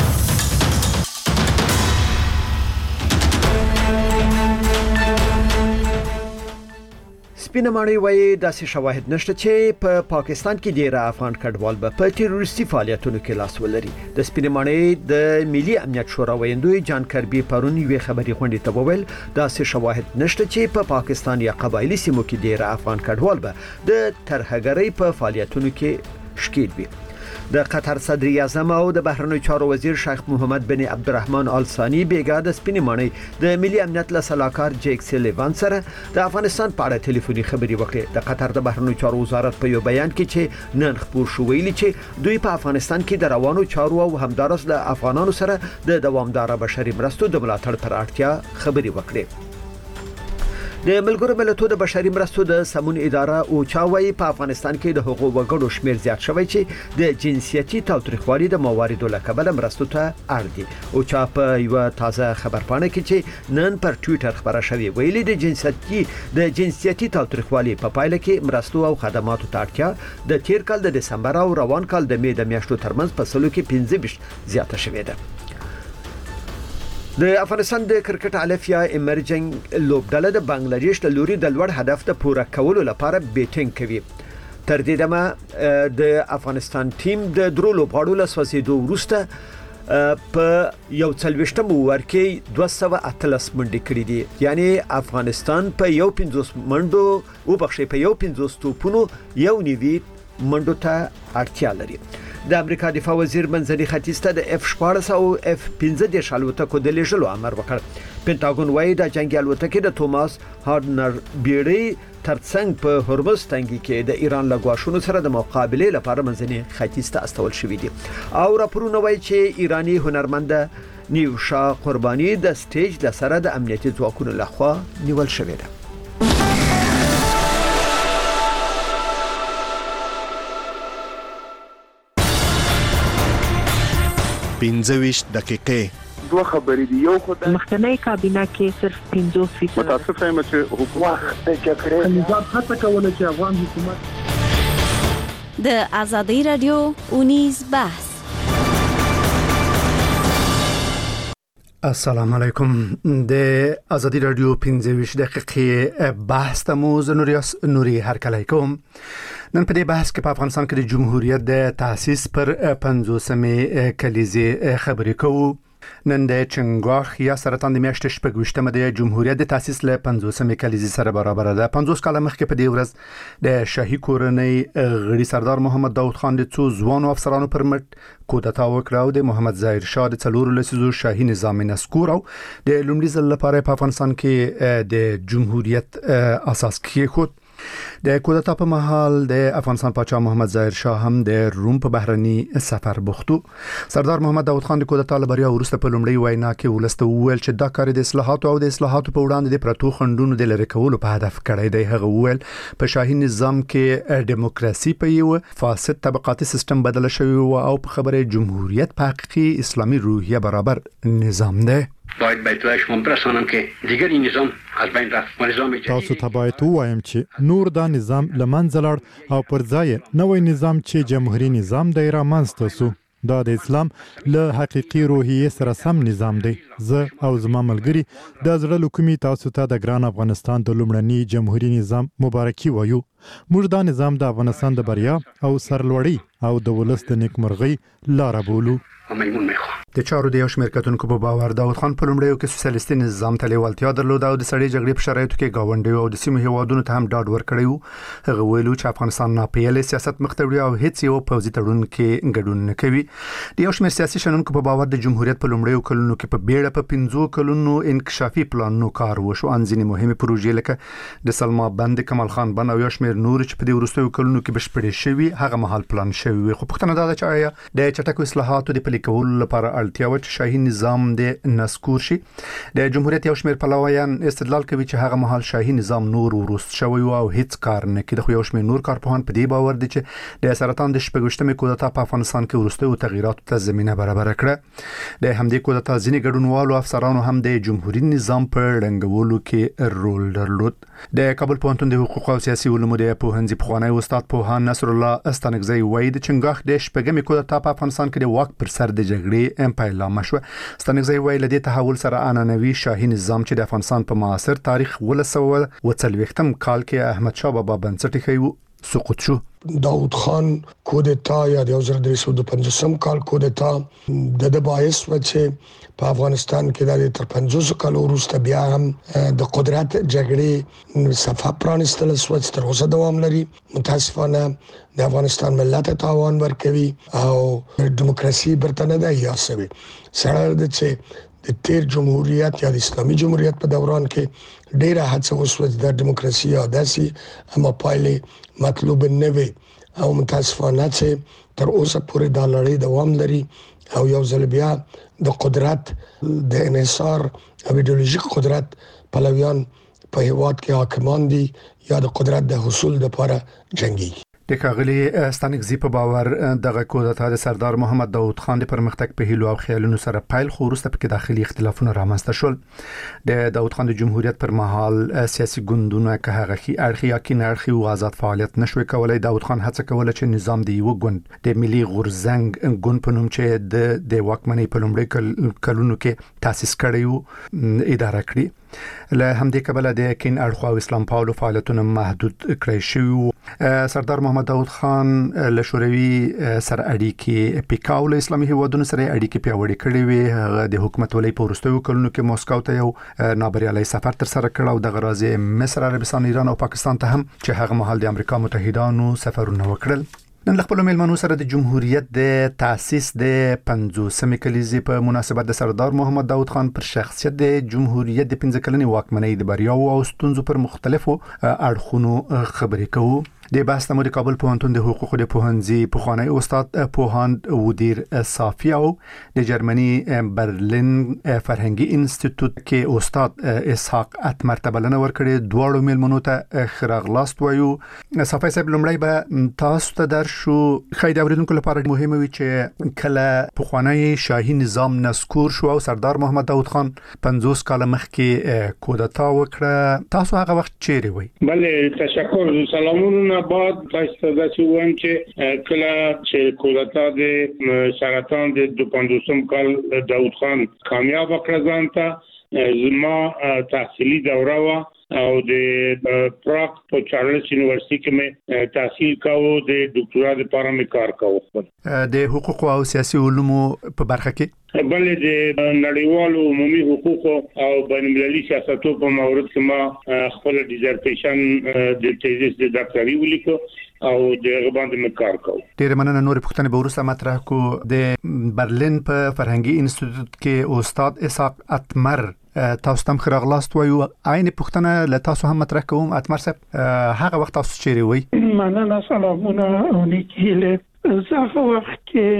سپینه ماڼۍ وایي داسې شواهد نشته چې په پا پاکستان کې ډیره افغان کډوال به په تروریستي فعالیتونو کې لاس ولري. د سپینه ماڼۍ د ملي امنیت شورا ویندوی جان کربي پرون یوې خبري غونډې ته وویل داسې شواهد نشته چې په پا پاکستان یا قبایلی سیمو کې ډیره افغان کډوال به د ترهګرۍ په فعالیتونو کې شکیل وي. د قطر صدر اعظم او د بهرنیو چارو وزیر شیخ محمد بن عبدالرحمن آل ثانی بیګا د سپینې ماڼۍ د ملي امنیت له سلاکار جیک سلیوان سره د افغانستان په اړه ټلیفوني خبري وکړې. د قطر د بهرنیو چارو وزارت په یو بیان کې چې نن خبر شو ویلي چې دوی په افغانستان کې د روانو چارو او همدارس د افغانانو سره د دوامدار بشري مرستو د ملاتړ پر اړتیا خبري وکړې. د ملګرو ملتونو د بشري مرستو د سمون اداره او چاوي په افغانستان کې د حقوق وګړو شمیر زیات شوی چې د جنسيتي تاوتریخوالي د مواردو لکبله مرستو ته اړ دي. او چا په یو تازه خبرپاڼه کې چې نن پر ټوئیټر خبره شوې ویلي د جنسيتي د جنسيتي تاوتریخوالي په پایله کې مرستو او خدماتو ته اړتیا د تیر کال د دسمبر او روان کال د می د میاشتو ترمنځ په سلو کې پنځه ویشت زیاته شوې ده. د افغانستان د کرکټ الفیا ایمرجنګ لوبډله د بنگلاديش له لوري د لوړ هدف د پوره کولو لپاره بیټینګ کوي. تر دې دمه د افغانستان ټیم د درو لوبغاړو له سوځېدو وروسته په یو څلويشتم اوور کې دوه سوه اتلس منډې کړې دي. یعنی افغانستان په یو پنځوس منډو او بخښي په یو پنځوس توپونو یو نیوي منډو ته اړتیا لري. د امریکا دفاع وزیر منځني ختیځ ته د اف شپاړس او اف پنځه دېرش الوتکو د لیږلو امر وکړ. پینټاګون وایي د جنگي الوتکې د توماس هارډنر بیړۍ ترڅنګ په هرمز تنګي کې د ایران له ګواښونو سره د مقابلې لپاره منځني ختیځ ته استول شوې دي. او راپورونه وایي چې ایرانی هنرمند نیوشا قربانی د سټیج د سره د امنیتي ځواکونو لخوا نیول شوې ده. پنځه ویشت دقیقې دوه خبرې دي. یو خدای مخکنی کابینه کې صرف پنځوس فیصد متاسف یم چې حکومت د جګړې نظام هڅه کوله چې افغان حکومت د ازادي رادیو اونیز بحث. السلام علیکم. د ازادي رادیو پنځه ویشت دقیقې بحث ته مو زنوریاس نوري هرکلی کوم. نن په دې بحث کې په افغانستان کې د جمهوریت د تاسیس پر پنځوسمې کلیزې خبرې کوو. نن د چنګاخ یا سرطان د میاشتې شپږ ویشتمه د جمهوریت د تاسیس له پنځوسمې کلیزې سره برابر ده. پنځوس کاله مخکې په دې ورځ د شاهي کورنۍ غړي سردار محمد داود خان د څو ځوانو افسرانو پر مټ کودتا وکړه او د محمد ظاهر شاه د څلورو لسیزو شاهي نظام نسکور او د لومړي ځل لپاره په افغانستان کې د جمهوریت اساس کېښود. د کودتا په مهال د افغانستان پاچا محمد ظاهر شاه هم د روم په بهرني سفر بوختو. سردار محمد داود خان د کودتا له بریا وروسته په لومړۍ وینا کې ولسته وویل چې دا کار د اصلاحاتو او د اصلاحاتو په وړاندې د پرتو خنډونو د لرې کولو په هدف کړی دی. هغه وویل په شاهي نظام کې دیموکراسي په یو فاسد طبقاتي سیستم بدل شوی او په خبره جمهوریت په حقیقي اسلامي روحیه برابر نظام دی. باید بیتوی شما برسانم که دیگر این نظام از بین رفت و نظام جدید تاسو ته باید وایم چې نور دا نظام لمنځه لاړ او پر ځای نوې نظام چې جمهوریت نظام دی را منځته سو. دا د اسلام له حقيقي روحیه سره سم نظام دی. زه او زما ملګری د زړه لکومي تاسو ته د ګران افغانستان د لومړني جمهوریت نظام مبارکي وایو. موږ دا نظام د افغانستان د بریا او سرلوړی او د ولس د نیکمرغۍ لار بولو. د چارو د یو شمېر کتونکو په باور داود خان په لومړیو کې سوسیالیستي نظام ته لیوالتیا درلوده او د سړې جګړې په شرایطو کې گاونډیو او د سیمو هیوادونو ته هم ډاډ ورکړی و. هغه ویلو چې افغانستان ناپیلې سیاست مخ ته وړي او هیڅ یو پوځي تړون کې ګډون نه کوي. د یو شمېر سیاسي شنونکو په باور د جمهوریت په لومړیو کلونو کې په بیړه په پنځو کلونو انکشافي پلانونو کار وشو. ان ځینې مهمه پروژې لکه د سلما بند، کمال خان بند او یو شمېر نور چې په دې وروستیو کلونو کې بشپړې شوي هغه مهال پلان شوي. خو پوښتنه دا ده چې آیا د چټکو اصلاحاتو د پلي کولو لپاره اړتیا و چې شاهي نظام د نسکور شي؟ د جمهوریت یو شمېر پلویان استدلال کوي چې هغه مهال شاهي نظام نور ورست شوی او هیڅ کار نه کړي. خو یو شمېر نور کارپوهان په دې باور دي چې د سرطان د شپږویشتمې کودتا په افغانستان کې وروستیو تغییراتو ته زمینه برابر کړه. د همدې کودتا ځینې ګډونوالو افسرانو هم د جمهوریت نظام په ړنګولو کې رول درلود. د کابل پوهنتون د حقوق او سیاسي علومو د پوهنځي پخوانی استاد پوهان نصر الله استانکزی وایي د چنګاښ د شپږمې کودتا په افغانستان کې د واک پر سر د جګړې امپایل مشوه. استانکزی وایي له دې تحول سره عنعنوي شاهي نظام چې د افغانستان په معاصر تاریخ ولسوه و څلوېښتم کال کې احمد شاه بابا بنسټ ایښی سقوط شو. داود خان کودتا یا د یو زر درې سوه پنځوسم کال کودتا د د باعث و چې په افغانستان کې د تر پنځوس کال وروسته بیا هم د قدرت جګړې صفحه پرانستل شو چې تر اوسه دوام لري. متاسفانه د افغانستان ملت تاوان ورکوي او دیموکراسي برتنه ده یا سوي سره د چې د تیر جمهوریت یا د اسلامي جمهوریت په دوران کې ډیره هڅه وشوه د دیموکراسي یا داسي اما پایلې مطلوب نه وي او متاسفانه چې تر اوسه پورې دا لړۍ دوام لري او یو ځل بیا د قدرت د انحصار او ایدئولوژیک قدرت پلویان په هیواد کې حاکمان دي یا د قدرت د حصول لپاره جنگي. د کاغلی استانکزی په باور دغه کودتا د سردار محمد داود خان د پرمختګ په هیلو او خیالونو سره پایل خو وروسته پکې داخلي اختلافونه رامنځته شول. د داود خان د جمهوریت پر مهال سیاسي ګوندونه که هغه خي اړخي یا کین اړخي او آزاد فعالیت نشوي کولای. داود خان هڅه کوله چې نظام د یو ګوند د ملي غورځنګ ګوند په نوم چې د د واکمنۍ په لومړي کلونو کې تاسیس کړی و اداره کړی. له همدې کبله د کین اړخو او اسلام پالو فعالیتونه محدود کړی شو. سردار محمد داود خان له شوروي سره اړیکې پیکاو له اسلامي هیوادونو سره اړیکې پیاوړې کړې وي. هغه د حکومت ولې په وروستیو کلونو کې موسکو ته یو نابریالي سفر تر سره کړ او د غرازي مصر، عربستان، ایران او پاکستان ته هم چې هغه مهال د امریکا متحدانو سفرونه وکړل. نن خپل میلمنو سره د جمهوریت د تاسیس د پنځوسمې کلیزې په مناسبت د سردار محمد داود خان پر شخصیت د جمهوریت د پنځه کلنې واکمنۍ د بریاو او ستونزو پر مختلفو اړخونو خبرې کوو. د بحث تمو د کابل پوهنتون د حقوقو د پوهنځي پخوانی استاد پوهاند ودیر صافی او د جرمني برلین فرهنګي انسټیټیوټ کې استاد اسحاق اتمر ته بلنه ورکړې. دواړو میلمنو ته خراغلاست وایو. صافی صاحب لومړی به تاسو ته درشو. خیر اوریدونکو لپاره مهمه وي چې کله پخوانی شاهي نظام نسکور شو او سردار محمد داود خان پنځوس کال مخکې کودتا وکړه، تاسو هغه وخت چیرې وئ؟ بله تشکر. سلامونه بعد تاسو ته چې وایم چې کله چې کودتا د سرطان د پنځوسم کال داود خان کامیاب کړ ځان ته زما تحصیلي دوره وا او د پراګ په چارلز یونیورسيټي کې مې تحصیل کاوه. د ډاکټرا لپاره مې کار کاوه د حقوق او سیاسي علومو په برخه کې. بلې د نړیوالو عمومي حقوق او بین المللي سیاستو په مورد کې ما خپل ډیزرټیشن د تیزیس د ډاکټري ولیکو او د غبان د کار کوم. ډیر مننه. نور پوښتنه به ورسره مطرح کو. د برلین په فرهنګي انسټیټیوټ کې استاد اسحاق اتمر تاسو تم خراغلاست وایو. عین پوښتنه له تاسو هم مطرح کوم. اتمر صاحب هغه وخت تاسو چیرې وای؟ مننه. سلامونه او نیکیله. زه وخت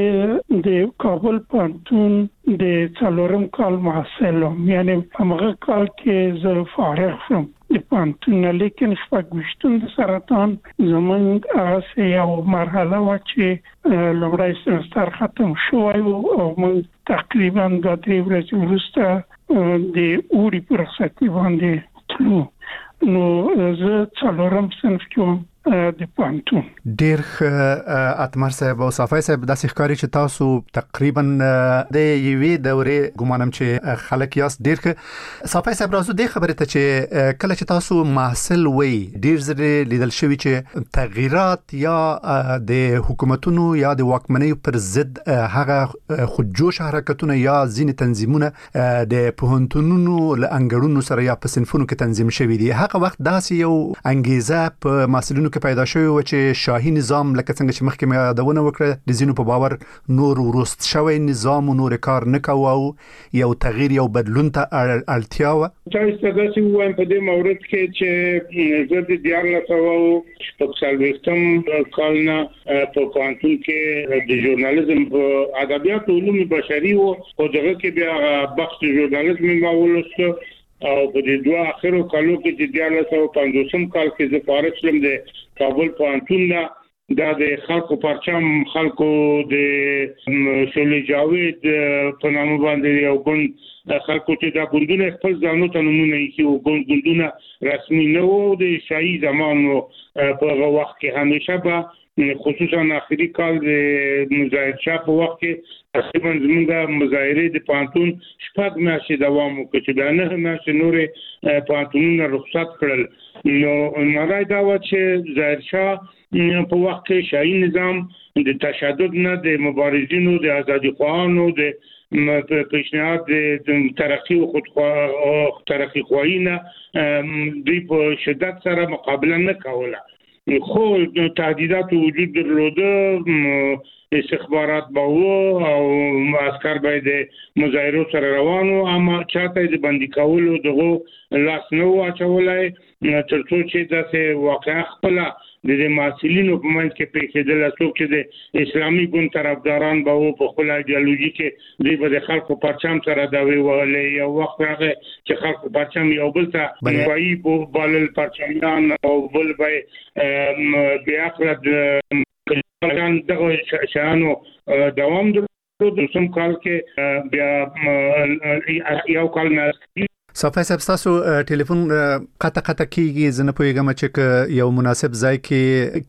کې د کابل پوهنتون د څلورم کال محصل وم، یعنی هغه کال کې زه فارغ شوم د پوهنتون، لیکن شپږویشتم د سرطان زمونږ هغه یو مرحله وه چې لومړی سمستر ختم شوی و او موږ تقریبا دوه درې ورځې وروسته د اوړي په رخصتي باندې تلو. نو زه څلورم صنف کې وم د پانتون. ډیر اتمر صاحب او صافی صاحب د ښکاری چې تاسو تقریبا د یوې دورې ګمانم چې خلک یاس ډیر صافی صاحب راځو د خبره ته چې کله چې تاسو محصل وي ډیر زره لیدل شوی چې تغیرات یا د حکومتونو یا د واکمنۍ پر ضد هغه خودجوش حرکتونه یا ځینې تنظیمونه د پوهنتونونو له انګړونو سره یا په صنفونو کې تنظیم شوی دي. هغه وخت داسې یو انګیزه په محصلینو کې پیدا شوی و چې شاهي نظام لکه څنګه چې مخکې مې یادونه وکړه د ځینو په باور نور ورست شوی نظام او نور کار نه کوو یو تغییر یو بدلون ته اړتیا و. تاسو دا چې وایم په دې مورد کې چې زه د دیارلس او شپږ څلوېښتم کال نه په پوهنتون کې د ژورنالیزم په ادبیات علوم بشري او دغه کې بیا بخش ژورنالیزم ما ولوسته او په دې دوه اخرو کالو کې چې دیارلس او پنځوسم کال کې زه فارغ شوم د کابل پوهنتون نه دا د خلکو پرچم خلکو د شولي جاوید په نامه باندې یو ګوند خلکو چې دا ګوندونه خپل ځانو ته نمونه یې او ګوندونه رسمي نه وو د شاهي زمانو په وخت کې همیشه به خصوصا اخري کال د مظاهر شاه په وخت کې تقریبا زموږ مظاهره د پانتون شپږ میاشتې دوام وکړ چې بیا نه میاشتې نورې پانتونونه رخصت کړل. نو مرای دا و چې ظاهر شاه په وخت کې شاهي نظام د تشدد نه د مبارزینو د ازادي خواهانو د پیشنهاد د ترقی او خودخواه ترقی خواهی نه دوی په شدت سره مقابله نه کوله. خو تهدیدات وجود درلوده، استخبارات باو او عسكر باید مظاهرو سره روانو، اما چاته د بندي کولو دغه لاس نه واچولای ترڅو چې داسې واقعا خپل د محصلینو په منځ کې پیښېدل څوک چې د اسلامي ګوند طرفداران باو په خپل ایدئولوژي کې دوی به د خلکو پرچم سره داوی وهلې. یو وخت راغی چې خلکو پرچم یو بل ته وایي په بالل پرچمیان او بل به بیا خپل دغه شانو دوام درلود. دوسم کال کې بیا یو کال نه صافی صاحب تاسو ټلیفون قطع قطع کیږي، زنه پوهیږم چې یو مناسب ځای کې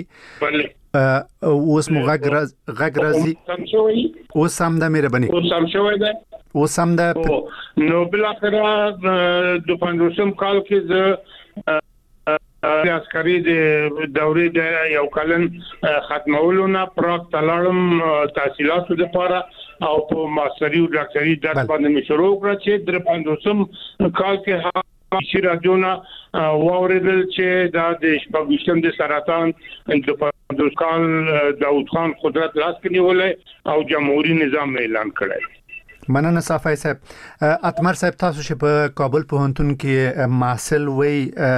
کینی اوس مو غږ راز غږ راځي اوس هم د مهرباني اوس هم شوی ده اوس هم د نو بل اخره د پنځوسم کال کې ز د عسکري د دورې د یو کلن ختمولو نه پراخ تلاړم تحصیلاتو لپاره او په ماستری او ډاکټري درس باندې مې شروع کړ چې د پنځوسم کال کې چې راځونه واوریدل چې دا د شپږم د سرطان د پنځوس کال داوود خان قدرت لاس کې نیولې او جمهوریت نظام اعلان کړی. مننه صافی صاحب. اتمر صاحب تاسو چې په کابل پوهنتون کې محصل وي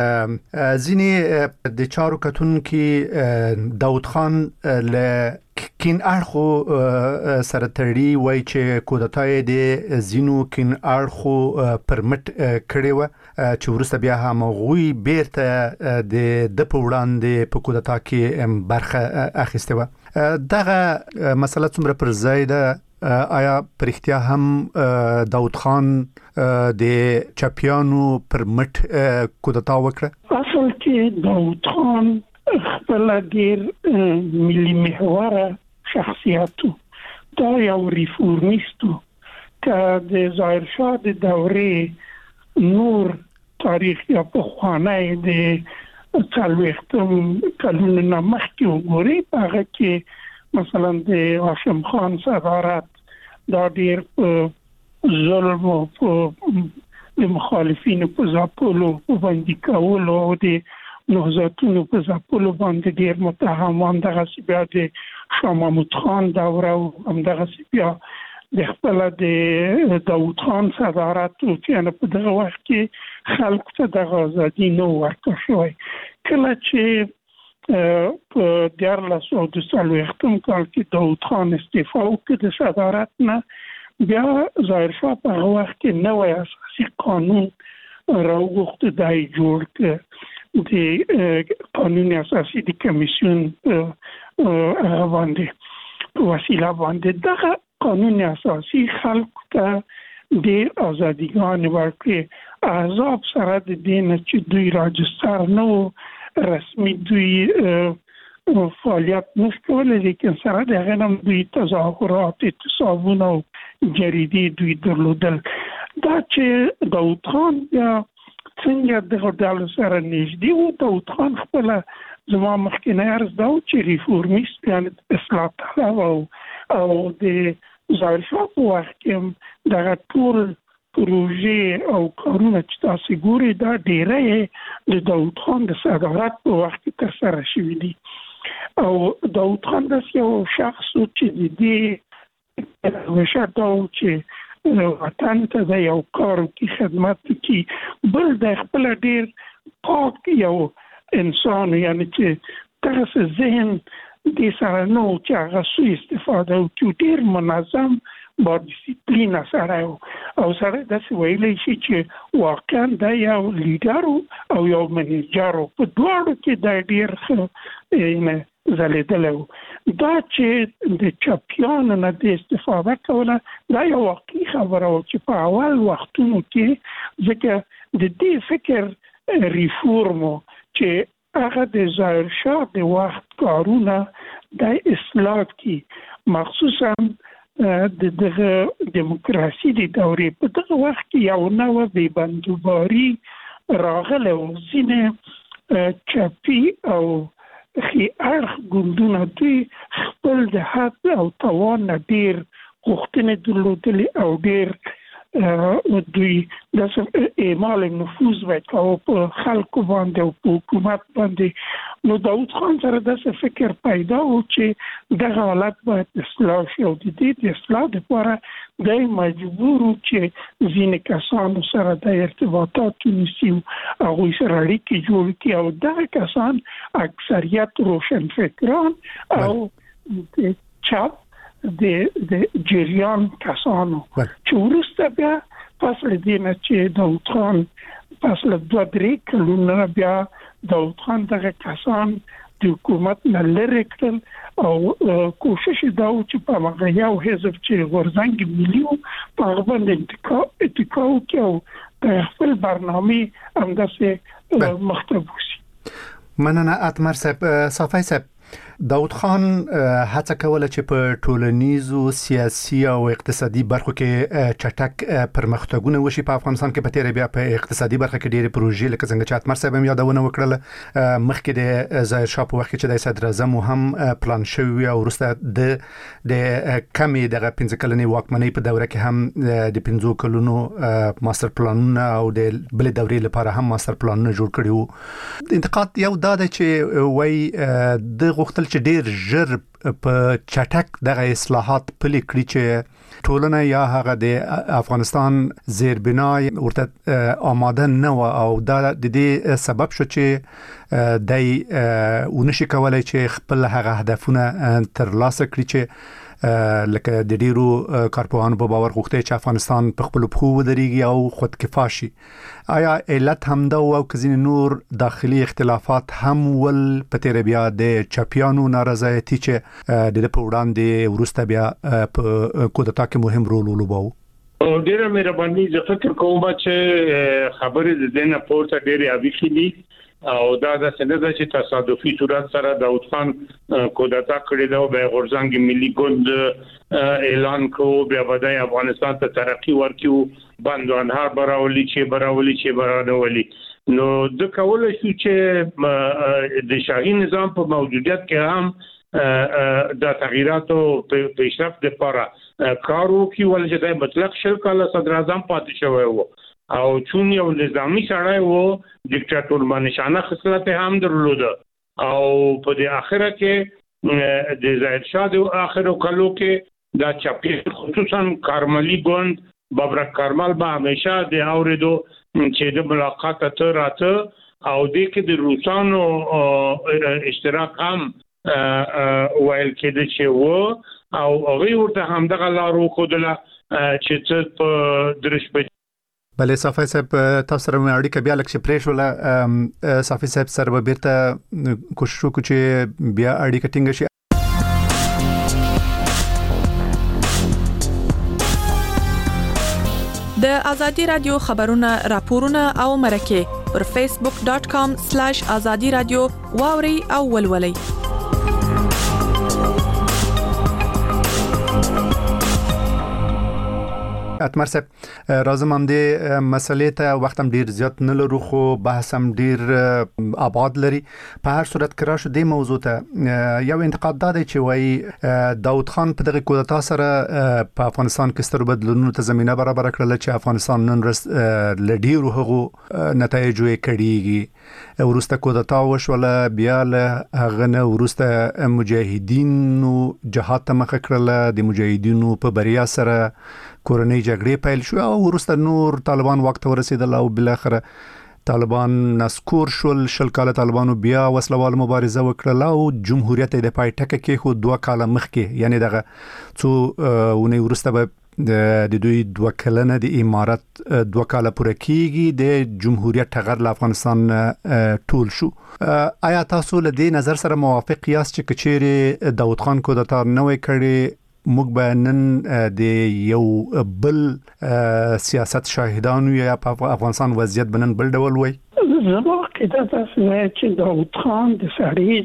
ځینې د چارو کتون کې داوود خان له کین اړخو سره تړي وای چې کودتای د زینو کین اړخو پرمټ کړي و چې ورسته بیا هم غوي بیرته د د پوړاندې په کودتا کې برخه اخیسته و. دغه مسله څومره پر ځای ده؟ آیا پرختیا هم داوود خان د چاپیانو پر مټ کودتا وکړه؟ اصل کې داوود خان خپل ډیر ملي محوره شخصیت دا یو ریفورمیستو که د ظاهر شاه د دورې نور تاریخ یا په خوانه د څلوېښتم کلونو نه مخکې وګوري، هغه کې مثلا د هاشم خان صدارت دا ډیر ظلم او د مخالفینو په ځپلو باندې کولو او د نهضتونو په ځپلو باندې ډیر متهمان. دغه بیا د شاه محمود خان دوره او همدغه بیا د خپل د داوود خان صدارت چې په دغه وخت کې خلکو ته د آزادي نو ورکړل شوی. کله چې په دیارلس او د څلوېښتم کال کې داوود خان استعفا وکړ د صدارت نه، بیا ظاهر شاه په هغه وخت کې نوی اساسي قانون راوغوښت، دی جوړ کړ د قانون اساسي د کمیسیون هغه باندې په وسیله باندې. دغه قانون اساسي خلکو ته ډېر ازادیګانې ورکړې، احزاب سره د دې نه چې دوی راجستر نه وو رسمي دوی فعالیت نشکوله، لیکن سره د هغه هم دوی تظاهرات، اعتصابونه او جریدې دوی درلودل. دا چې داود خان یا څنګه دغه ډلو سره نږدې و، داود خان خپله زما مخکینی عرض دا و چې ریفورمیست یعنې اصلاح طلب او او د ظاهرشاه په وخت کې هم دغه ټول پروژې او کارونه چې تاسې ګورئ دا ډیری د داود خان د صدارت په وخت کې ترسره شوي دي. او داود خان داسې یو شخص و چې د دې همیشه دا و چې وطن ته د یو کار وکړي، خدمت وکړي. بل د خپله ډېر پاک یو انسان، یعنې چې دغسې ذهن دې سره نه و چې هغه سوء استفاده وکړي، ډېر منظم با ډیسپلین سره و او سره داسې ویلی شي چې واقعا دا یو لیډر او یو منیجر و، په دواړو کې دا ډېر ښه ځلېدلی و. دا چې د چپیانو نه د استفاده کوله دا یو واقعي خبره و چې په اول وختونو کې، ځکه د دې فکر ریفورم چې هغه د ظاهرشاه د وخت کارونه د اصلاح کی، مخصوصا د دغه دیموکراسي د دورې په دغه وخت کې یو نوع بې بندوباري راغلی و. ځینې چپي او ښي اړخ ګوندونه دوی خپل د حد او توان نه ډېر غوښتنې درلودلې او ډېر دوی داسې اعمال نفوذ باید کوه په خلکو باندې او په حکومت باندې. نو داود خان سره داسې فکر پیدا و چې دغه حالت باید اصلاح شي او د دې د اصلاح دپاره دی مجبور و چې ځینې کسانو سره د ارتباطات ونیسي او هغوی سره اړیکې جوړ کړي او دغه کسان اکثریت روشنفکران او د چپ د د جریان کسانو چې وروسته بیا پس له دې نه چې داود خان پس له دوه درې کلونو بیا داود خان دغه کسان د حکومت نه لرې کړل او کوشش یې دا و چې په هغه یو حزب چې غورځنګ ملي و په هغه باندې اتکا وکړي او د خپل برنامې همداسې مخته بوځي. مننه اتمر صاحب. صافی صاحب، داود خان هڅه کوله چې په ټولنیزو، سیاسي او اقتصادي برخو کې چټک پرمختګونه وشي. په افغانستان کې په تیره بیا په اقتصادي برخه کې ډېرې پروژې لکه څنګه چې اتمر صاحب هم یادونه وکړله، مخکې د ظاهرشاه په وخت کې چې د صدر اعظم هم پلان شوی او وروسته د د کمې دغه پنځه کلنې واکمنۍ په دوره کې هم د پنځو کلونو ماستر پلانونه او د بلې دورې لپاره هم ماستر پلانونه جوړ کړي وو. انتقاد یو دا دی چې وایي د غوښتل چې ډېر ژر په چټک دغه اصلاحات پلي کړي چې ټولنه یا هغه د افغانستان زیربنای ورته آماده نه و او دا د دې سبب شو چې دای ونشي کولای چې خپل هغه هدفونه ترلاسه کړي چې لکه د ډیرو کارپوهانو په باور غوښتي چې افغانستان په خپل پخو ودرېږي او خودکفا شي. آیا علت همدا او کزین نور داخلي اختلافات هم ول په تیر بیا د چاپیانو نارضایتي چې د په وړاندې ورسته بیا په کودتا کې مهم رول ولوباو؟ ډیره مهرباني، زه فکر کوم چې خبرې د دینه پورته ډیره اویخي دي او دا د سند چې تصادفي صورت سره داود خان کودتا کړی دا به غورځنګ ملي ګوند اعلان کو بیا ودای افغانستان ته ترقی ورکیو بندوانها براولي چې براولي چې براولي. نو د کول شو چې د شاهي نظام په موجودیت کې هم د تغییراتو په پیشرفت لپاره کارو کی ول چې د مطلق شل کاله صدر اعظم پاتې شوی وو او چون یو نظامی سړی وو ډیکټاتور مانشانه خصلت هم درلود او په د اخره کې د ظاهر شاه د اخرو کلو کې دا چاپی خصوصا کارملی ګوند بابرک کارمل به همیشه د اوریدو چې د ملاقات ته راته او د کې د روسانو اشتراک هم ویل کېده چې وو او هغه ورته هم دغه لارو خودله چې څه په درش بله. صافی صاحب تاسو سره مې اړیکه بیا لکه پرې شوله، صافی صاحب سره به بیرته کوشش وکړو چې بیا اړیکه ټینګه شي. د ازادي رادیو خبرونه، راپورونه او مرکه پر فیسبوک ډاٹ کام سلاش ازادي رادیو واوري او ولولئ. اتمر صاحب راځم هم د مسلې ته وخت هم ډیر زیات نه لرو خو بحث هم ډیر آباد لري. په هر صورت کې راشه د موضوع ته یو انتقاد دا دی چې وایي داود خان په دغه کودتا سره په افغانستان کې ستر بدلونونو ته زمينه برابر کړل چې افغانستان نن ورځ لډیرو هغه نتایج یې کړيږي. ورسته کودتا وشوله بیا له هغه نه ورسته مجاهدینو جهاد ته مخ کړل. د مجاهدینو په بریا سره کورنۍ جګړې پیل شو او ورسته نور طالبان وخت ورسېدل او بل اخر طالبان نسکور شول. شل کاله طالبانو بیا وسلوال مبارزه وکړه او جمهوریت د پای ټکه کې خو دوه کاله مخکې یعنی دغه څو ونی ورسته به د دوی دوه کلنه د امارت دوه کاله پوره کیږي د جمهوریت ټغر له افغانستان ټول شو. آیا تاسو له دې نظر سره موافق یاست چې کچېره داود خان کودتا نه وای کړی موږ به نن د یو بل سیاست شاهدانو یا په افغانستان وضعیت بنن بل ډول وای؟ زما قیده تاسو چې داود خان د سړی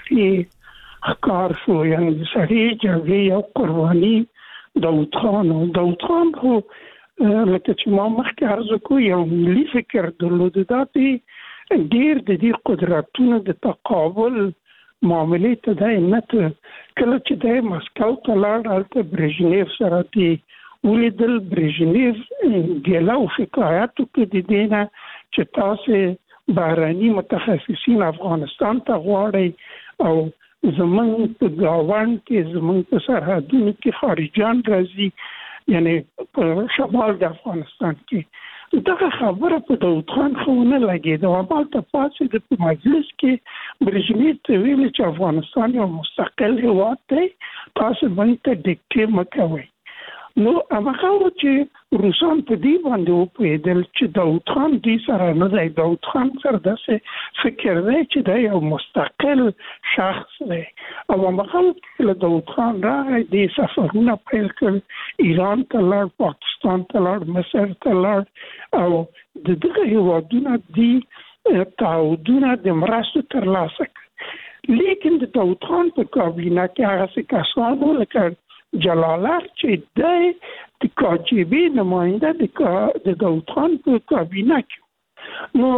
جګړې ښکار شو یعنی د سړی جګړې یو قرباني داود خان او داود خان خو لکه چې ما مخکې عرض کوم یو ملي فکر درلود دا چې ډیر د دې قدرتونو د تقابل معاملې ته د نت کله چې د مسکو ته لاړ هلته برژنیف سره دی ولیدل. برژنیف ګیلاو شکایت وکړ د دې نه چې تاسو بهرني متخصصین افغانستان ته غواړئ او زمونږ په ګاونډ کې زمونږ په سرحدونو کې خارجيان راځي یعنی په شمال د افغانستان کې. دغه خبره په داود خان خو نه لګېده او هلته پاسې د مجلس کې برژنیف ته ویل چې افغانستان یو مستقل هېواد دی تاسو باندې ته ډیکټې مه کوئ. نو هغه چې روسان په دې باندې وپوهېدل چې داود خان دوی سره نه دی. داود خان سره داسې فکر دی چې دی یو مستقل شخص دی او هغه کله داود خان راغی د سفرونه پیل کړل ایران ته لاړ پاکستان ته لاړ مصر ته لاړ او د دغه هېوادونه دي تعهدونه د مرستو ترلاسه کړل. لیکن د داود خان په کابینه کې هغه کسان وو لکه جلالت چې د د کاجبی نماینده د داود خان په کابینه کې نو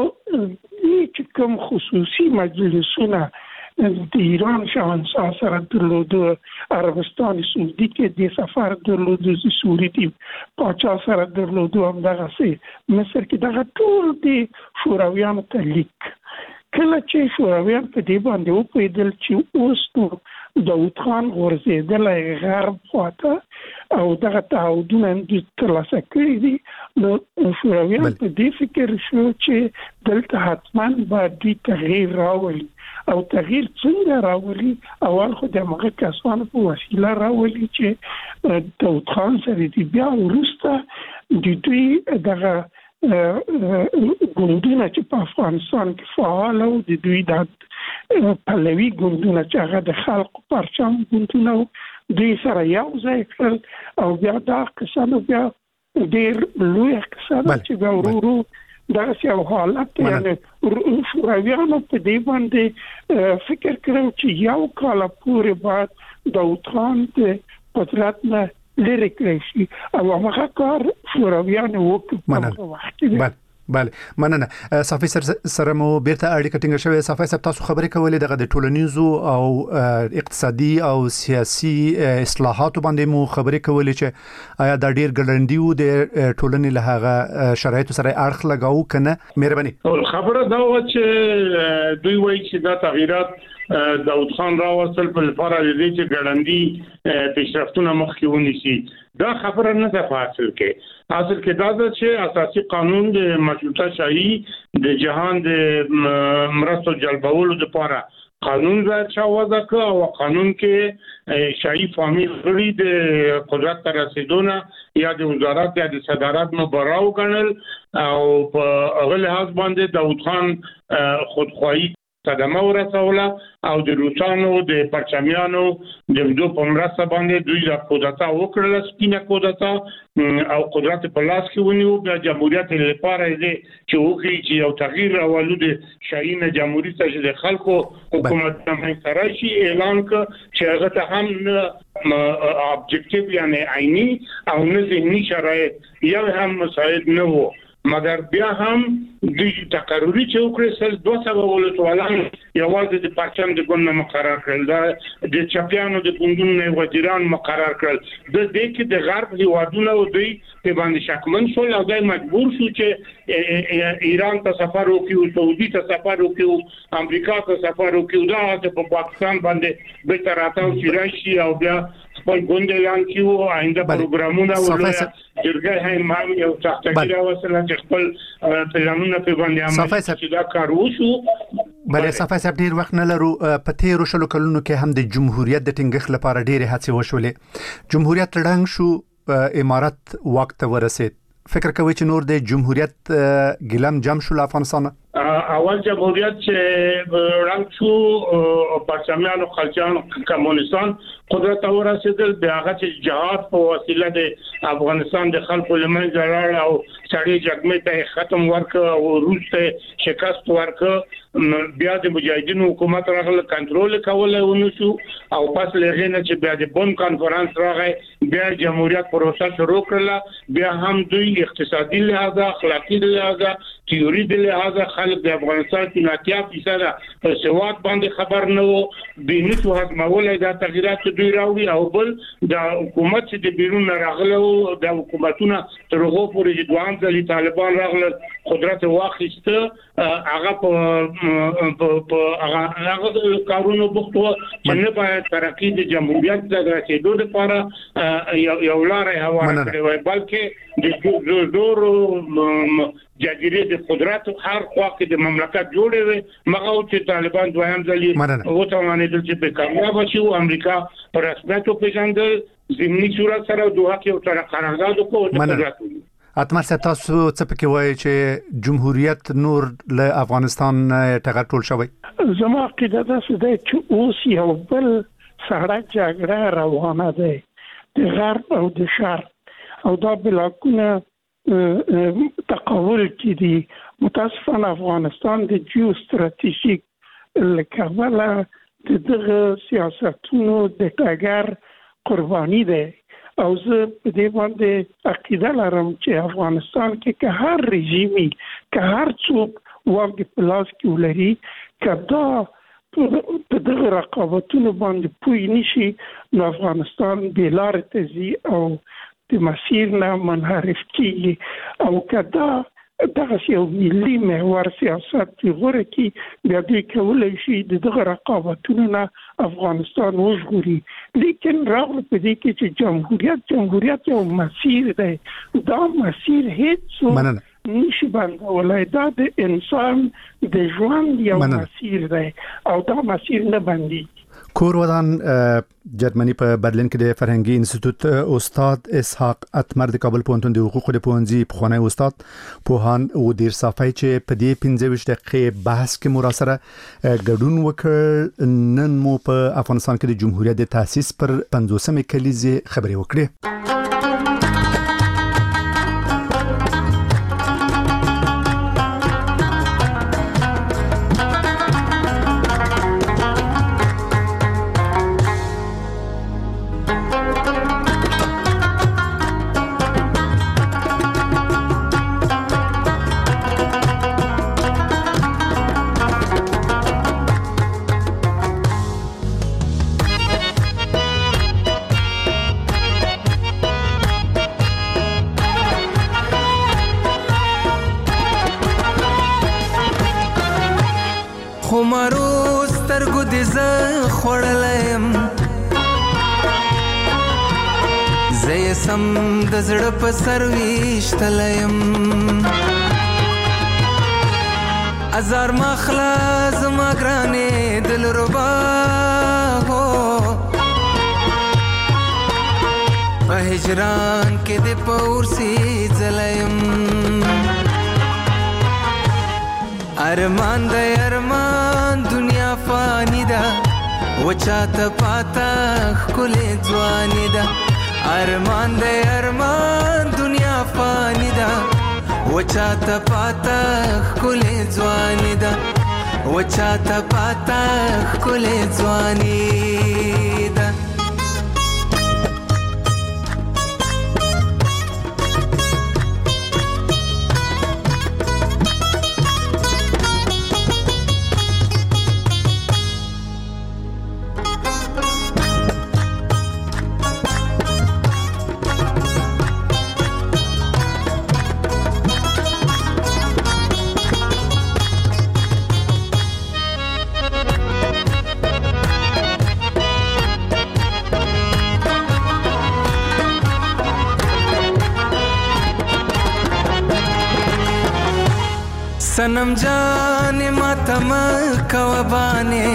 چې کوم خصوصي مجلسونه د ایران شاهنشاه سره درلود عربستان سعودي کې د سفر درلود د سعودي پاچا سره درلود هم دغه سي مصر کې دغه ټول د شورویانو ته لیک کله چې شورویان په دې باندې وپوهېدل چې اوس نو داود خان غورځېدلی غرب خواته او دغه تعهدونه دوی ترلاسه کړي دي نو شورویان په دې فکر شو چې دلته حتما باید دوی تغییر راولي او تغییر څنګه راولي اول خو د هغه کسانو په وسیله راولي چې داود خان سره دي بیا وروسته د دوی دغه ګوندونه چې په افغانستان کې فعال او د دوی د پهلوي ګوندونه چې هغه د خلکو پرچم ګوندونه دوی سره یو ځای کړل او بیا دا کسانو بیا ډېر لوی کسانو چې بیا ورو دا یو حالت یعنی شورویانو په دې باندې فکر کړو چې یو کال پورې بعد داود خان د قدرت نه لري کړی شي او هغه کار شورویان وکړي. بله مننه صافي سره مو بیرته اړیکه ټینګه شوې. صافي صاحب تاسو خبرې کولې دغه د ټولنیزو او اقتصادي او سیاسي اصلاحاتو باندې مو خبرې کولې چې آیا دا ډیر ګړندی وو د ټولنې له هغه شرایطو سره اړخ لګاو کنه؟ مهرباني. خبره دا و چې دوی وایي چې دا تغییرات داود خان راوستل په لپاره د دې چې ګړندی پیشرفتونه مخکې ونیسي. دا خبره نه ده په اصل کې. اصل کې دا ده چې اساسي قانون د مشروطه شاهي د جهان د مرستو جلبولو لپاره قانون راځي وضع کړ او قانون کې شاهي فامیل غړي د قدرت تر رسیدونه یا د وزارت یا د صدارت مبراو غنل او په هغه لحاظ باندې داود خان خودخواهی صدمه ورسوله او د روسانو د پرچمیانو د دوه په مرسته باندې دوی د کودتا وکړل سپینه کودتا او قدرت په لاس کې ونیو د جمهوریت لپاره دې چې وکړي چې یو تغییر راولو د شاهین جمهوریت ته د خلکو حکومت هم ترشي اعلان ک چې هغه ته هم ابجکټیو یعنی عیني او نه ذهني شرایط یو هم مساعد نه وو مګر بیا هم د تقرری چې وکړل سل دوه سوه ولسوالان یوازې د پاکستان د ګوند مقرر کړل د چپیانو د ګوندونو وزیران مقرر کړل د دې کې د غرب هیوادونو دوی په باندې شکمن شول او دوی مجبور شو چې ایران ته سفر وکړي سعودي ته سفر وکړي امریکا ته سفر وکړي دا په پاکستان باندې به تر راتاو چې راشي او بیا خپل ګوند اعلان کیو آینده پروګرامونه ولر جرګه هي ما یو تحقیق راوصله چې خپل پلانونه په باندې عمل چې دا کار وشو بلې صفای صاحب ډیر وخت نه لرو په تیرو شلو کلونو کې هم د جمهوریت د ټینګښت لپاره ډېرې هڅې وشولې جمهوریت ړنګ شو امارت وخت ورسید فکر کوي چې نور د جمهوریت ګلم جام شو افغانستان اول جمهوریت چې رنګ شو پرچمیانو خلجان کمونستان قدرت ورسېدل بیا هغه چې جهاد په وسیله د افغانستان د خلکو لمنځه راړ او سړی جګړې ته ختم ورک او روس ته شکست ورک بیا د مجاهدینو حکومت راغله کنټرول کول ونشو او پس لغې نه چې بیا د بون کانفرنس راغی بیا جمهوریت پروسه شروع کړله بیا هم دوی اقتصادي لحاظ اخلاقی لحاظ تیوري د لحاظ خلک د افغانستان کې ناتیا فیصد په سواد باندې خبر نه وو بینټو حکمولای دا تغیرات دوی راوړي او بل د حکومت چې د بیرون راغله د حکومتونه تر هغه پورې د دوام ځلي طالبان راغله قدرت واخیسته هغه په په هغه کارونو بوختو چې نه باید ترقی د جمهوریت د رسیدو لپاره یو لار هواره کړي وای بلکې د زور جزیره د قدرت هر خوا کې د مملکت جوړې وي مغه چې طالبان دویم ځلي او ته باندې چې په کامیاب شي او امریکا پر رسمیت پیژندل ضمني صورت سره دوه کې تر قرارداد وکړو اتمر څه تاسو څه پکې وایي چې جمهوریت نور له افغانستان ټغر ټول شوی زما عقیده ده چې اوس یو بل سړه جګړه روانه ده د غرب او د شرق او دا بلاکونه تقابل کې دي متاسفانه افغانستان د جیو استراتیژیک لکهوله د دغه سیاستونو د ټاګر قرباني ده او زه په دې باندې عقیده لرم چې افغانستان کې که هر رژیمي که هر څوک واګ په لاس کې ولري کدا په دغه رقابتونو باندې پوي نشي نو افغانستان بې لارې ته ځي او د مسیر نه منحرف کیږي او کدا دغه یو ملي محور سیاست غوړه کی بیا دوی کولای شي دغه رقابتونو نه افغانستان وژغوري لیکن راغله په دې کې چې جمهوریت جمهوریت یو مسیر دی دا مسیر هیڅ نشي بندولای دا د انسان د ژوند یو مسیر دی او دا مسیر نه بندي کور ودان جرمني په برلین کې د فرهنګي انسټیټیوټ استاد اسحاق اتمر د کابل پوهنتون د حقوقو د پوهنځي پخوانی استاد پوهان او ډیر صافای چې په دې پنځه ویشت دقیقې بحث کې مو سره ګډون وکړ نن مو په افغانستان کې د جمهوریت د تاسیس پر پنځوسمه کلیزې خبرې وکړې سم د زړه په سر ویشتلم ازار مخلا زما ګرانې دل ربا هو په هجران کې د پورسي ځلم ارمان د ارمان ارمان دنیا فانی ده و چاته پاتا خکل ځواني ده ارمان د ارمان دنیا فانی ده و چاته پاتا خکل ځواني ده و چاته پاتا خکل ځواني ده सनम जाने मातम कवबाने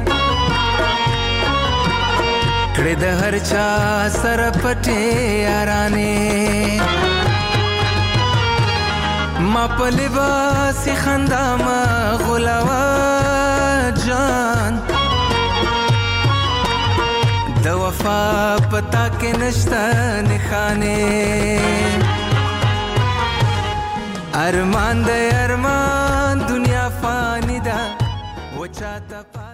कड़े द हर चा सर पटे याराने मा पलिबासी खंदा मा गुलावा जान द वफा पता के नश्ता निखाने ارمان د ارمان دنیا فانی ده و چاته